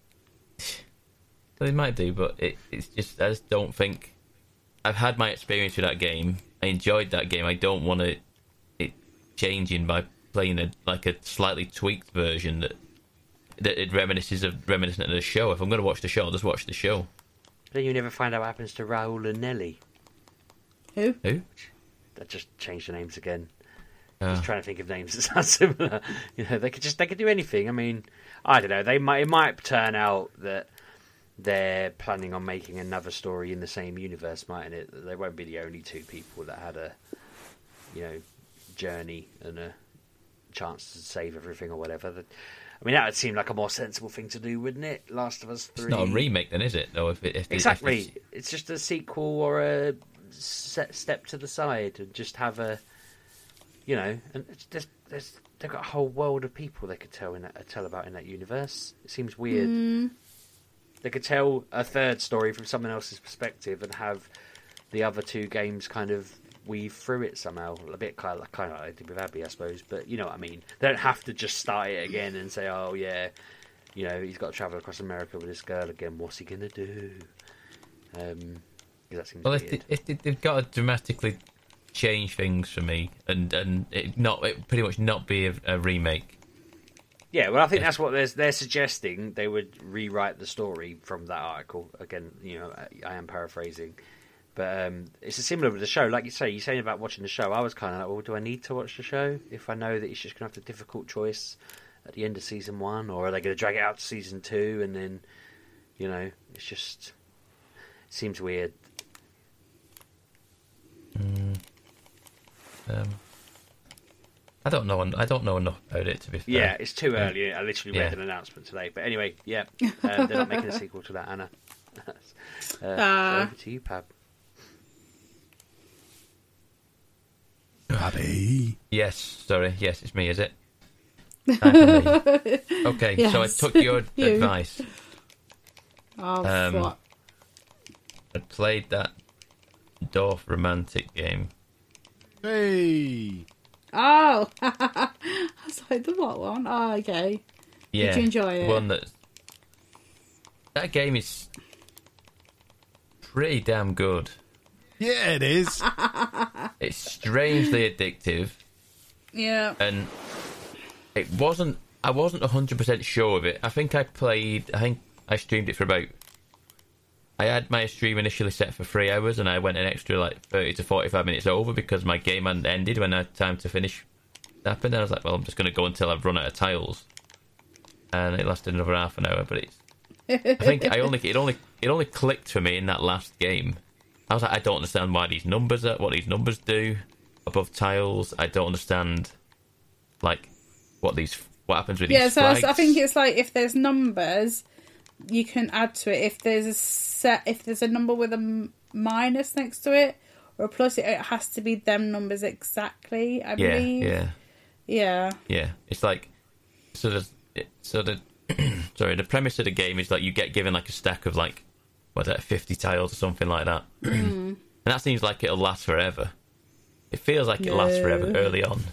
They might do, but it, it's just I just don't think. I've had my experience with that game. I enjoyed that game. I don't want it it changing by playing a like a slightly tweaked version that that it reminisces of reminiscent of the show. If I'm going to watch the show, I'll just watch the show. Then you never find out what happens to Raoul and Nelly. Who? Who? I just changed the names again. Uh, Just trying to think of names that sound similar. You know, they could just they could do anything. I mean, I don't know. They might it might turn out that they're planning on making another story in the same universe, mightn't it? They won't be the only two people that had a, you know, journey and a chance to save everything or whatever. That- I mean, that would seem like a more sensible thing to do, wouldn't it? Last of Us it's three. not a remake, then, is it? Though, if it, if it- Exactly. if it's- It's just a sequel or a set step to the side, and just have a, you know, and it's just there's they've got a whole world of people they could tell in that, tell about in that universe. It seems weird. Mm. They could tell a third story from someone else's perspective and have the other two games kind of weave through it somehow. A bit kind of, kind of like they did with Abby, I suppose. But you know what I mean. They don't have to just start it again and say, "Oh yeah, you know, he's got to travel across America with this girl again. What's he gonna do?" Um, 'cause that seems Well, weird. if, they, if they, they've got to dramatically change things for me, and and it not it pretty much not be a, a remake. Yeah, well, I think Yeah. that's what they're, they're suggesting. They would rewrite the story from that article. Again, you know, I, I am paraphrasing. But um, it's similar with the show. Like you say, you're saying about watching the show. I was kind of like, well, do I need to watch the show if I know that it's just going to have the difficult choice at the end of season one? Or are they going to drag it out to season two and then, you know, it's just... seems weird. Mm. Um, I don't know. I don't know enough about it, to be fair. Yeah, it's too early. I literally read Yeah. an announcement today. But anyway, yeah, um, they're not making a sequel to that, Anna. uh, Ah. Over to you, Pab. Paddy. Yes, sorry. Yes, it's me, is it? Time for me. Okay, so I Yes. took your You. advice. Oh, Um, what? I played that Dorf romantic game. Hey. Oh, I was like, the what one? Oh, okay. Yeah, you enjoy it? One that that game is pretty damn good. Yeah, it is. It's strangely addictive, Yeah. and it wasn't. I wasn't a hundred percent sure of it. I think I played. I think I streamed it for about. I had my stream initially set for three hours, and I went an extra like thirty to forty-five minutes over because my game hadn't ended when I had time to finish. Happened, and I was like, "Well, I'm just going to go until I've run out of tiles," and it lasted another half an hour. But it's. I think I only it only it only clicked for me in that last game. I was like, I don't understand why these numbers are what these numbers do above tiles. I don't understand, like, what these what happens with Yeah, these so I, flags. I think it's like if there's numbers, you can add to it. If there's a set, if there's a number with a m- minus next to it or a plus, it, it has to be them numbers exactly. I yeah, believe. yeah, Yeah. yeah. It's like so the it, so the sorry the premise of the game is like you get given like a stack of like what's that fifty tiles or something like that, and that seems like it'll last forever. It feels like it lasts forever No. early on,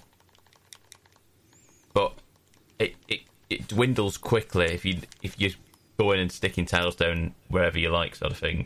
but it, it it dwindles quickly if you if you go in and sticking tiles down wherever you like, sort of thing.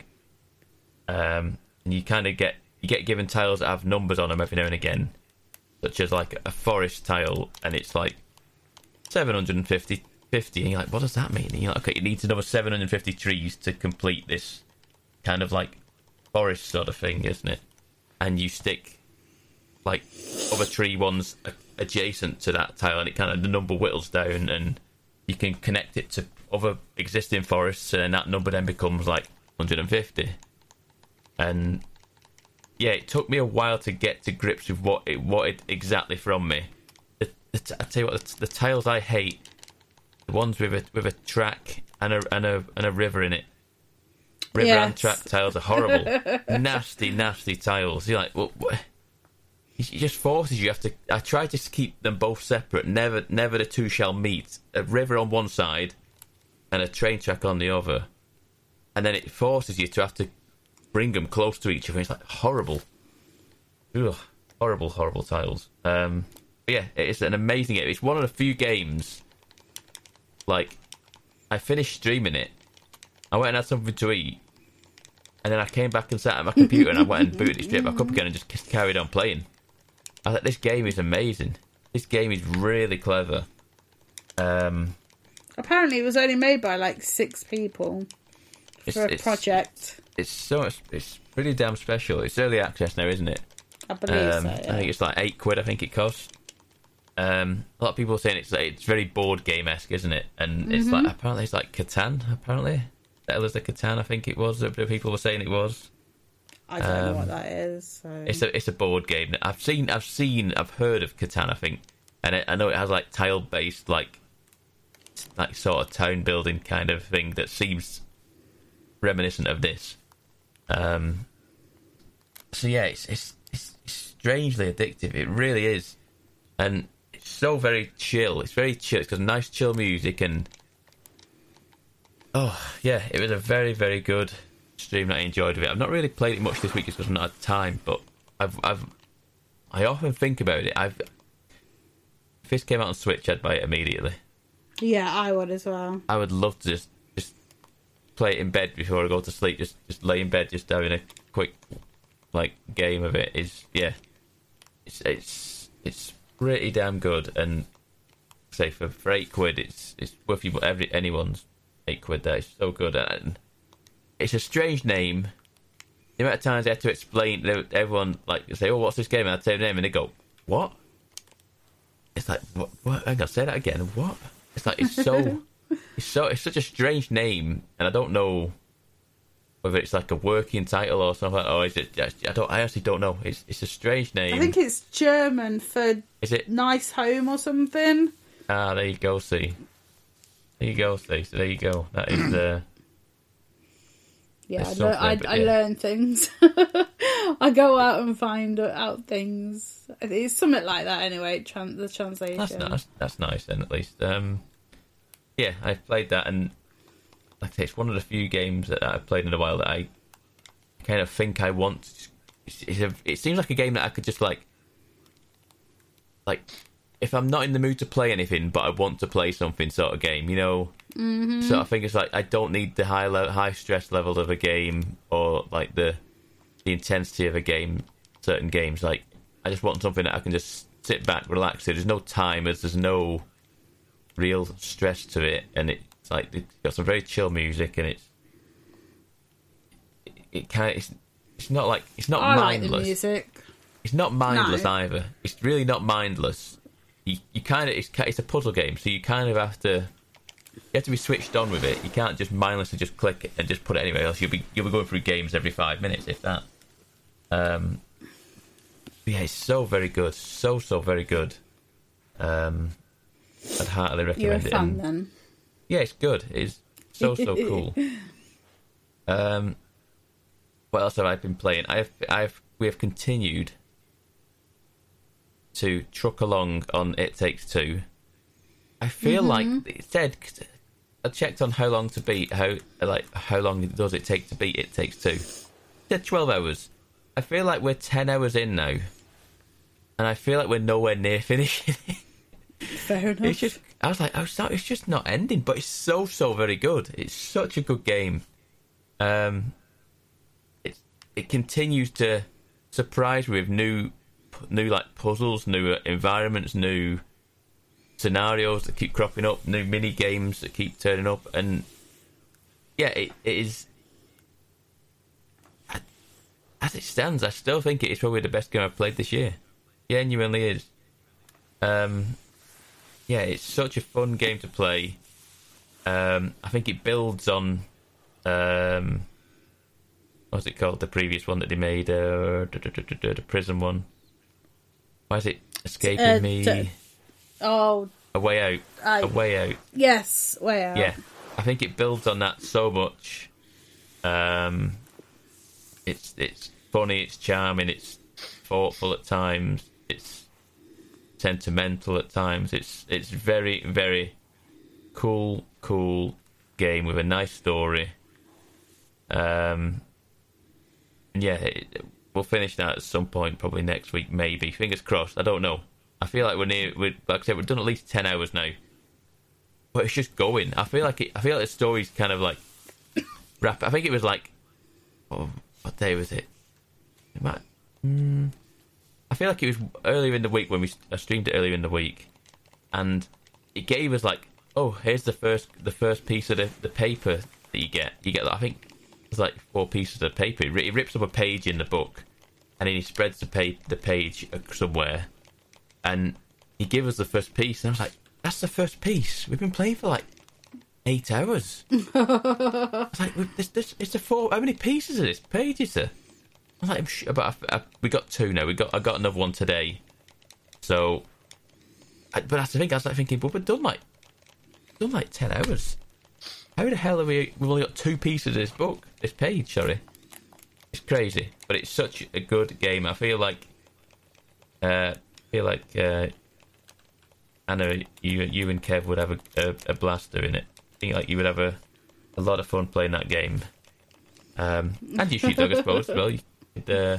Um, and you kind of get you get given tiles that have numbers on them every now and again, such as like a forest tile, and it's like seven hundred fifty, fifty, and you're like, what does that mean? And you're like, okay, it needs another seven hundred fifty trees to complete this kind of like forest sort of thing, isn't it? And you stick like other tree ones adjacent to that tile, and it kind of the number whittles down, and you can connect it to other existing forests, and that number then becomes like one hundred fifty. And yeah, it took me a while to get to grips with what it wanted exactly from me. The, the, I tell you what, the, the tiles I hate, the ones with a with a track and a and a and a river in it. River Yes. and track tiles are horrible, nasty, nasty tiles. You're like, well, what? It just forces you. You have to. I try to keep them both separate. Never, never the two shall meet. A river on one side, and a train track on the other, and then it forces you to have to bring them close to each other. It's like horrible, Ugh, horrible, horrible tiles. Um, but yeah, it's an amazing game. It's one of the few games. Like, I finished streaming it. I went and had something to eat, and then I came back and sat at my computer, and I went and booted it straight back up again and just carried on playing. I thought, this game is amazing. This game is really clever. Um, Apparently, it was only made by like six people it's, for a it's, project. It's so it's, it's pretty damn special. It's early access now, isn't it? I believe Um, so. I Yeah. think it's like eight quid. I think it costs. Um, a lot of people are saying it's like, it's very board game esque, isn't it? And it's Mm-hmm. like apparently it's like Catan. Apparently, that was the Catan. I think it was. That people were saying it was. I don't know um, what that is. So. It's a it's a board game. I've seen I've seen I've heard of Catan, I think, and it, I know it has like tile based like like sort of town building kind of thing that seems reminiscent of this. Um. So yeah, it's it's it's strangely addictive. It really is, and it's so very chill. It's very chill. It's got nice chill music, and oh yeah, it was a very very good stream that I enjoyed of it. I've not really played it much this week just because I've not had time, but I've I've I often think about it. I've if this came out on Switch, I'd buy it immediately. Yeah, I would as well. I would love to just just play it in bed before I go to sleep. Just just lay in bed, just having a quick like game of it. Is yeah, it's it's it's pretty damn good. And say for, for eight quid, it's it's worth you every anyone's eight quid. There, it's so good. And it's a strange name. The amount of times I had to explain to everyone, like, say, "Oh, what's this game?" And I'd say the name, and they go, "What?" It's like, "What? What? Hang on, say that again. What?" It's like it's so, it's so, it's such a strange name, and I don't know whether it's like a working title or something. Or is it? I don't. I actually don't know. It's it's a strange name. I think it's German for is it nice home or something. Ah, there you go. See, there you go. See, so there you go. That is. Uh, yeah, I, something, le- I, but I yeah. learn things. I go out and find out things. It's something like that anyway. Tran- the translation. That's nice. That's nice then, at least. Um, yeah, I've played that, and like I say, it's one of the few games that I've played in a while that I kind of think I want. To, it's, it's a, it seems like a game that I could just like, like, if I'm not in the mood to play anything, but I want to play something, sort of game, you know. Mm-hmm. So I think it's like I don't need the high le- high stress level of a game or like the the intensity of a game. Certain games, like I just want something that I can just sit back, relax to. There's no timers, there's no real stress to it, and it's like it's got some very chill music, and it's it, it kind of it's, it's not like it's not I like mindless. the music. It's not mindless No. either. It's really not mindless. You you kind of it's it's a puzzle game, so you kind of have to you have to be switched on with it. You can't just mindlessly just click it and just put it anywhere else. You'll be you'll be going through games every five minutes, if that. Um. Yeah, it's so very good, so so very good. Um, I'd heartily recommend You're a it. fan And, then. yeah, it's good. It's so so cool. Um, what else have I been playing? I've I've we have continued to truck along on It Takes Two. I feel Mm-hmm. like it said I checked on how long to beat how like how long does it take to beat It Takes Two. It said twelve hours. I feel like we're ten hours in now. And I feel like we're nowhere near finishing it. Fair enough. It's just, I was like, oh, it's, not, it's just not ending, but it's so, so very good. It's such a good game. Um, it it continues to surprise me with new, new like puzzles, new environments, new scenarios that keep cropping up, new mini games that keep turning up, and yeah, it, it is. As it stands, I still think it is probably the best game I've played this year. Genuinely is. Um, yeah, it's such a fun game to play. Um, I think it builds on um, what's it called? The previous one that they made, uh, the prison one. Why is it escaping Uh, me? d- Oh, A Way Out. I- A Way Out. yes. Way out. Yeah, I think it builds on that so much. Um, it's it's funny, it's charming, it's thoughtful at times, it's sentimental at times. It's it's very very cool cool game with a nice story. Um, and yeah, it, we'll finish that at some point, probably next week, maybe. Fingers crossed. I don't know. I feel like we're near. We're, like I said, we've done at least ten hours now, but it's just going. I feel like it, I feel like the story's kind of like wrap. I think it was like, oh, what day was it? It might. Mm, I feel like it was earlier in the week when we I streamed it earlier in the week, and it gave us like, oh, here's the first the first piece of the, the paper that you get. You get, I think, it's like four pieces of paper. It, it rips up a page in the book, and then he spreads the page the page somewhere, and he gives us the first piece. And I was like, that's the first piece. We've been playing for like eight hours. I was like, this, this, it's a four. How many pieces of this page is there? I was like, I'm sh- but I, I, we got two now. We got I got another one today. So, I, but that's the thing. I was like thinking, but we've done like done like ten hours. How the hell are we? We've only got two pieces of this book, this page. Sorry, it's crazy, but it's such a good game. I feel like, uh, I feel like uh, Anna, you you and Kev would have a, a, a blast doing it. I think like you would have a, a lot of fun playing that game. Um, and you Sheepdog, I suppose, as well. You could uh,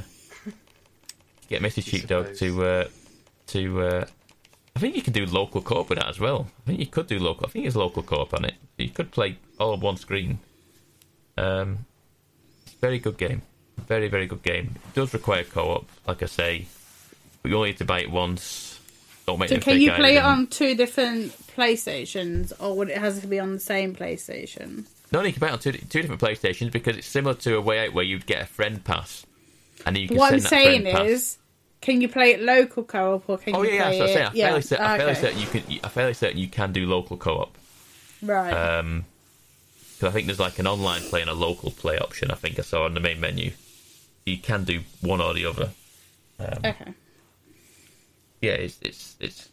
get Missus Sheepdog to uh, to. Uh, I think you could do local co-op with that as well. I think you could do local. I think there's local co-op on it. You could play all on one screen. Um, it's a very good game. Very very good game. It does require co-op, like I say, but you only need to buy it once. Don't make So them can fake you play it items. on two different PlayStations, or would it has to be on the same PlayStation? No, you can play it on two, two different PlayStations because it's similar to A Way Out where you'd get a friend pass, and then you can What I'm send that saying friend pass. is, can you play it local co-op, or can Oh you yeah, play yeah. So I it? say, I'm fairly, cer- I'm fairly okay. certain you can. I'm fairly certain you can do local co-op. Right. Um, because I think there's like an online play and a local play option. I think I saw on the main menu. You can do one or the other. Um, Okay. Yeah, it's it's it's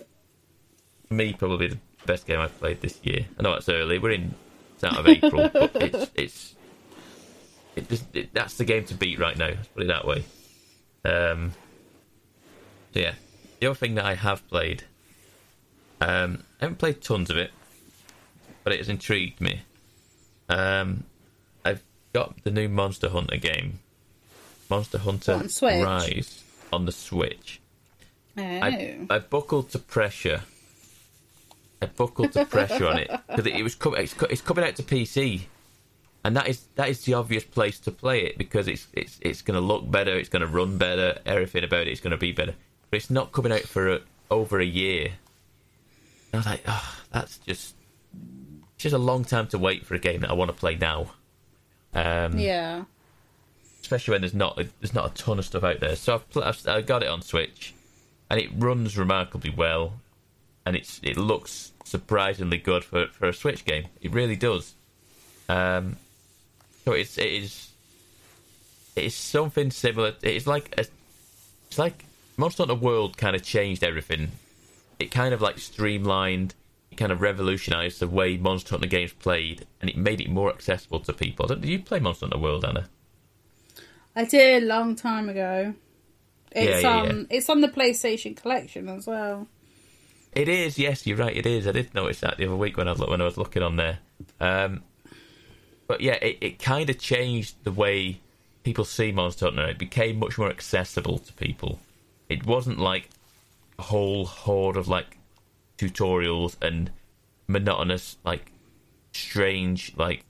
for me probably the best game I've played this year. I know it's early. We're in it's out of April, but it's it's it just it, that's the game to beat right now. Let's put it that way. Um. So yeah, the other thing that I have played, um, I haven't played tons of it, but it has intrigued me. Um, I've got the new Monster Hunter game. Monster Hunter On Switch? Rise on the Switch. Oh. I, I buckled to pressure. I buckled to pressure on it because it, it was com- it's, co- it's coming out to P C, and that is that is the obvious place to play it because it's it's it's going to look better, it's going to run better, everything about it is going to be better. But it's not coming out for a, over a year. And I was like, oh, that's just it's just a long time to wait for a game that I want to play now. Um, Yeah. Especially when there's not there's not a ton of stuff out there. So I've, pl- I've I got it on Switch, and it runs remarkably well, and it's it looks surprisingly good for for a Switch game. It really does. Um, so it's it is it is something similar. It's like a, it's like Monster Hunter World kind of changed everything. It kind of like streamlined, it kind of revolutionised the way Monster Hunter games played, and it made it more accessible to people. Did you play Monster Hunter World, Anna? I did a long time ago. It's Yeah, yeah, on yeah. it's on the PlayStation Collection as well. It is, yes, you're right, it is. I did notice that the other week when I was when I was looking on there. Um, but yeah, it, it kind of changed the way people see Monster Hunter. It became much more accessible to people. It wasn't like a whole horde of like tutorials and monotonous, like strange, like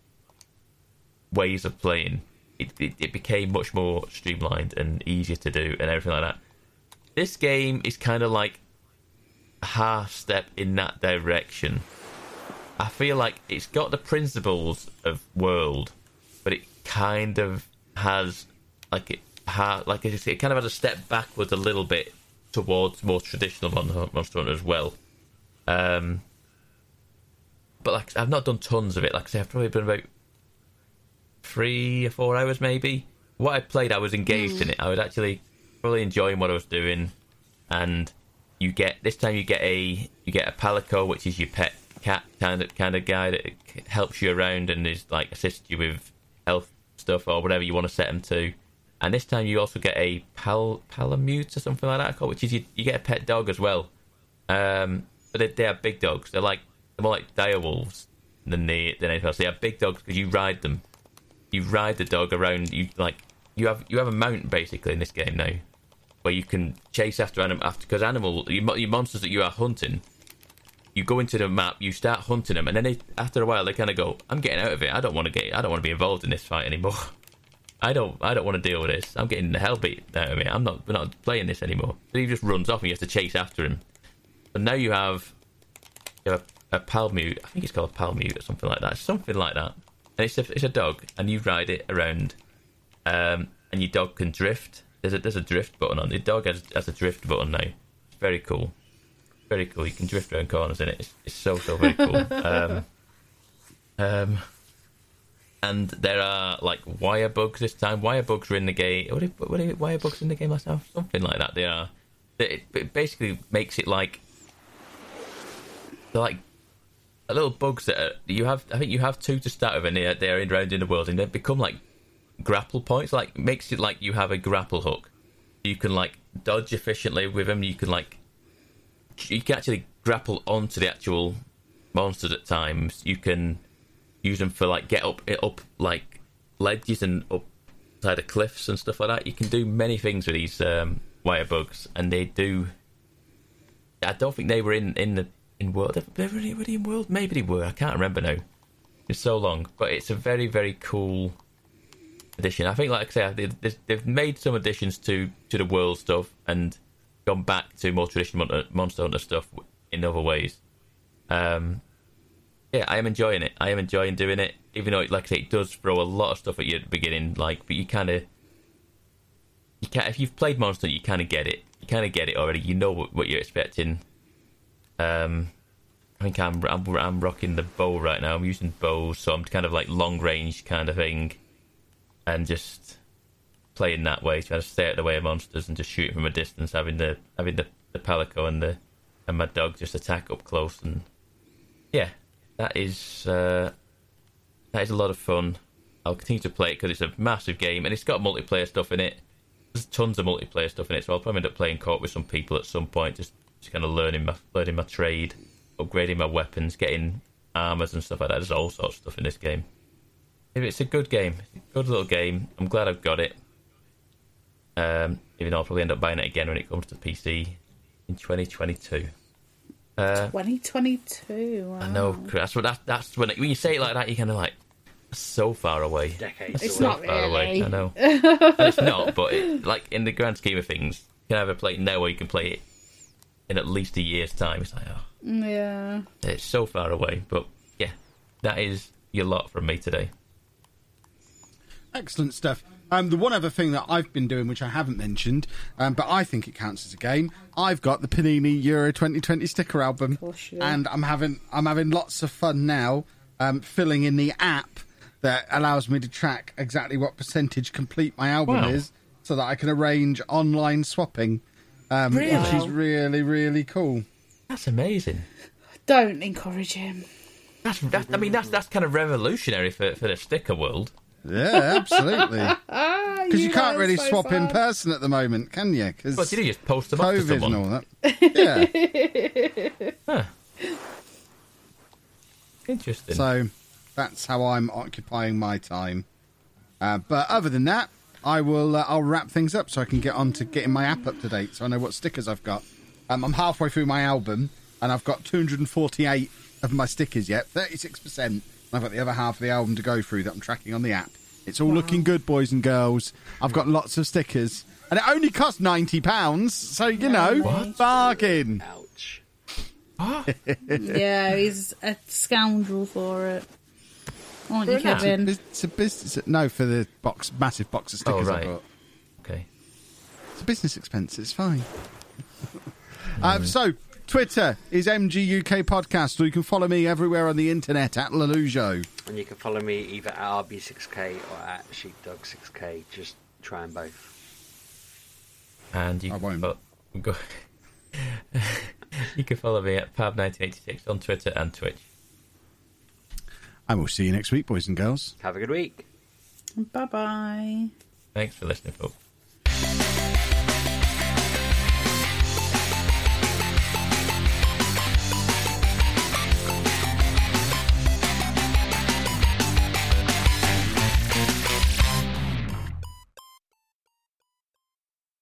ways of playing. It, it, it became much more streamlined and easier to do and everything like that. This game is kind of like a half step in that direction. I feel like it's got the principles of World, but it kind of has like it ha- like it, it kind of has a step backwards a little bit towards more traditional Monster Hunter as well. Um, but like I've not done tons of it. Like I say, I've probably been about three or four hours maybe. What I played, I was engaged mm. in it. I was actually really enjoying what I was doing, and you get this time you get a you get a Palico, which is your pet cat kind of kind of guy that helps you around and is like assists you with health stuff or whatever you want to set them to. And this time you also get a Pal Palamute or something like that, which is you, you get a pet dog as well. Um, but they, they are big dogs. They're like they're more like dire wolves than they than anything else. They are big dogs because you ride them. You ride the dog around. You like you have you have a mount basically in this game now, where you can chase after animal after because animal your, your monsters that you are hunting. You go into the map, you start hunting them, and then they, after a while they kind of go, "I'm getting out of it. I don't want to get. I don't want to be involved in this fight anymore. I don't. I don't want to deal with this. I'm getting the hell beat out of me. I'm not. We're not playing this anymore." So he just runs off, and you have to chase after him. And now you have, you have a, a Palmute. I think it's called a Palmute or something like that. Something like that. And it's a, it's a dog, and you ride it around, um, and your dog can drift. There's a there's a drift button on. The dog has has a drift button now. It's very cool, very cool. You can drift around corners in it. It's, it's so so very cool. um, um, and there are like wire bugs this time. Wire bugs are in the game. What are, what are wire bugs in the game last time? Something like that. They are. It, it basically makes it like they're like. Little bugs that are, you have, I think you have two to start with, and they're, they're around in the world, and they become like grapple points. Like makes it like you have a grapple hook. You can like dodge efficiently with them. You can like you can actually grapple onto the actual monsters at times. You can use them for like get up up like ledges and up side of cliffs and stuff like that. You can do many things with these um, wire bugs, and they do. I don't think they were in in the. In World, they were really in World. Maybe they were. I can't remember now. It's so long, but it's a very, very cool addition. I think, like I say, they, they've made some additions to to the World stuff and gone back to more traditional Monster Hunter stuff in other ways. Um, yeah, I am enjoying it. I am enjoying doing it, even though, like I say, it does throw a lot of stuff at you at the beginning. Like, but you kind of, you can if you've played Monster Hunter, you kind of get it. You kind of get it already. You know what, what you're expecting. Um, I think I'm, I'm I'm rocking the bow right now. I'm using bows, so I'm kind of like long range kind of thing, and just playing that way, trying to stay out of the way of monsters and just shooting from a distance. Having the having the, the Palico and the and my dog just attack up close, and yeah, that is uh, that is a lot of fun. I'll continue to play it because it's a massive game and it's got multiplayer stuff in it. There's tons of multiplayer stuff in it, so I'll probably end up playing co-op with some people at some point, just, just kind of learning my learning my trade. Upgrading my weapons, getting armors and stuff like that. There's all sorts of stuff in this game. It's a good game. It's a good little game. I'm glad I've got it. Um, even though I'll probably end up buying it again when it comes to P C in twenty twenty-two. Uh, twenty twenty-two. Wow. I know. That's what. That's, that's when it, when you say it like that, you're kind of like, that's so far away. Decades. It's away. not Far really. away. I know. And it's not, but it, like in the grand scheme of things, you can have a play it now, or you can play it in at least a year's time. It's like, oh. Yeah. It's so far away, but yeah, that is your lot from me today. Excellent stuff. Um, the one other thing that I've been doing, which I haven't mentioned, um, but I think it counts as a game, I've got the Panini Euro twenty twenty sticker album, course you do. and I'm having I'm having lots of fun now, um, filling in the app that allows me to track exactly what percentage complete my album Wow. is, so that I can arrange online swapping, um, Really? which is really really cool. That's amazing. Don't encourage him. That's, that's I mean, that's that's kind of revolutionary for for the sticker world. Yeah, absolutely. Ah, Because you, can't are really so swap in sad. person at the moment, can you? Because Well, did you just post them up to COVID and someone? all that. Yeah. Huh. Interesting. So that's how I'm occupying my time. Uh, but other than that, I will. Uh, I'll wrap things up so I can get on to getting my app up to date, so I know what stickers I've got. Um, I'm halfway through my album, and I've got two hundred forty-eight of my stickers yet, thirty-six percent. I've got the other half of the album to go through that I'm tracking on the app. It's all looking good, boys and girls. I've got lots of stickers, and it only costs ninety pounds. So you know, What? bargain. Ouch. Yeah, he's a scoundrel for it. Aren't you, For an app? Kevin? It's a business. No, for the box, massive box of stickers Oh, I right. bought. Okay. It's a business expense. It's fine. um, so, Twitter is M G U K Podcast, or you can follow me everywhere on the internet at Lelujo. And you can follow me either at R B six K or at Sheepdog six K. Just try them both. And you I can won't. fo- go. You can follow me at Pab nineteen eighty-six on Twitter and Twitch. And we'll see you next week, boys and girls. Have a good week. Bye bye. Thanks for listening, folks.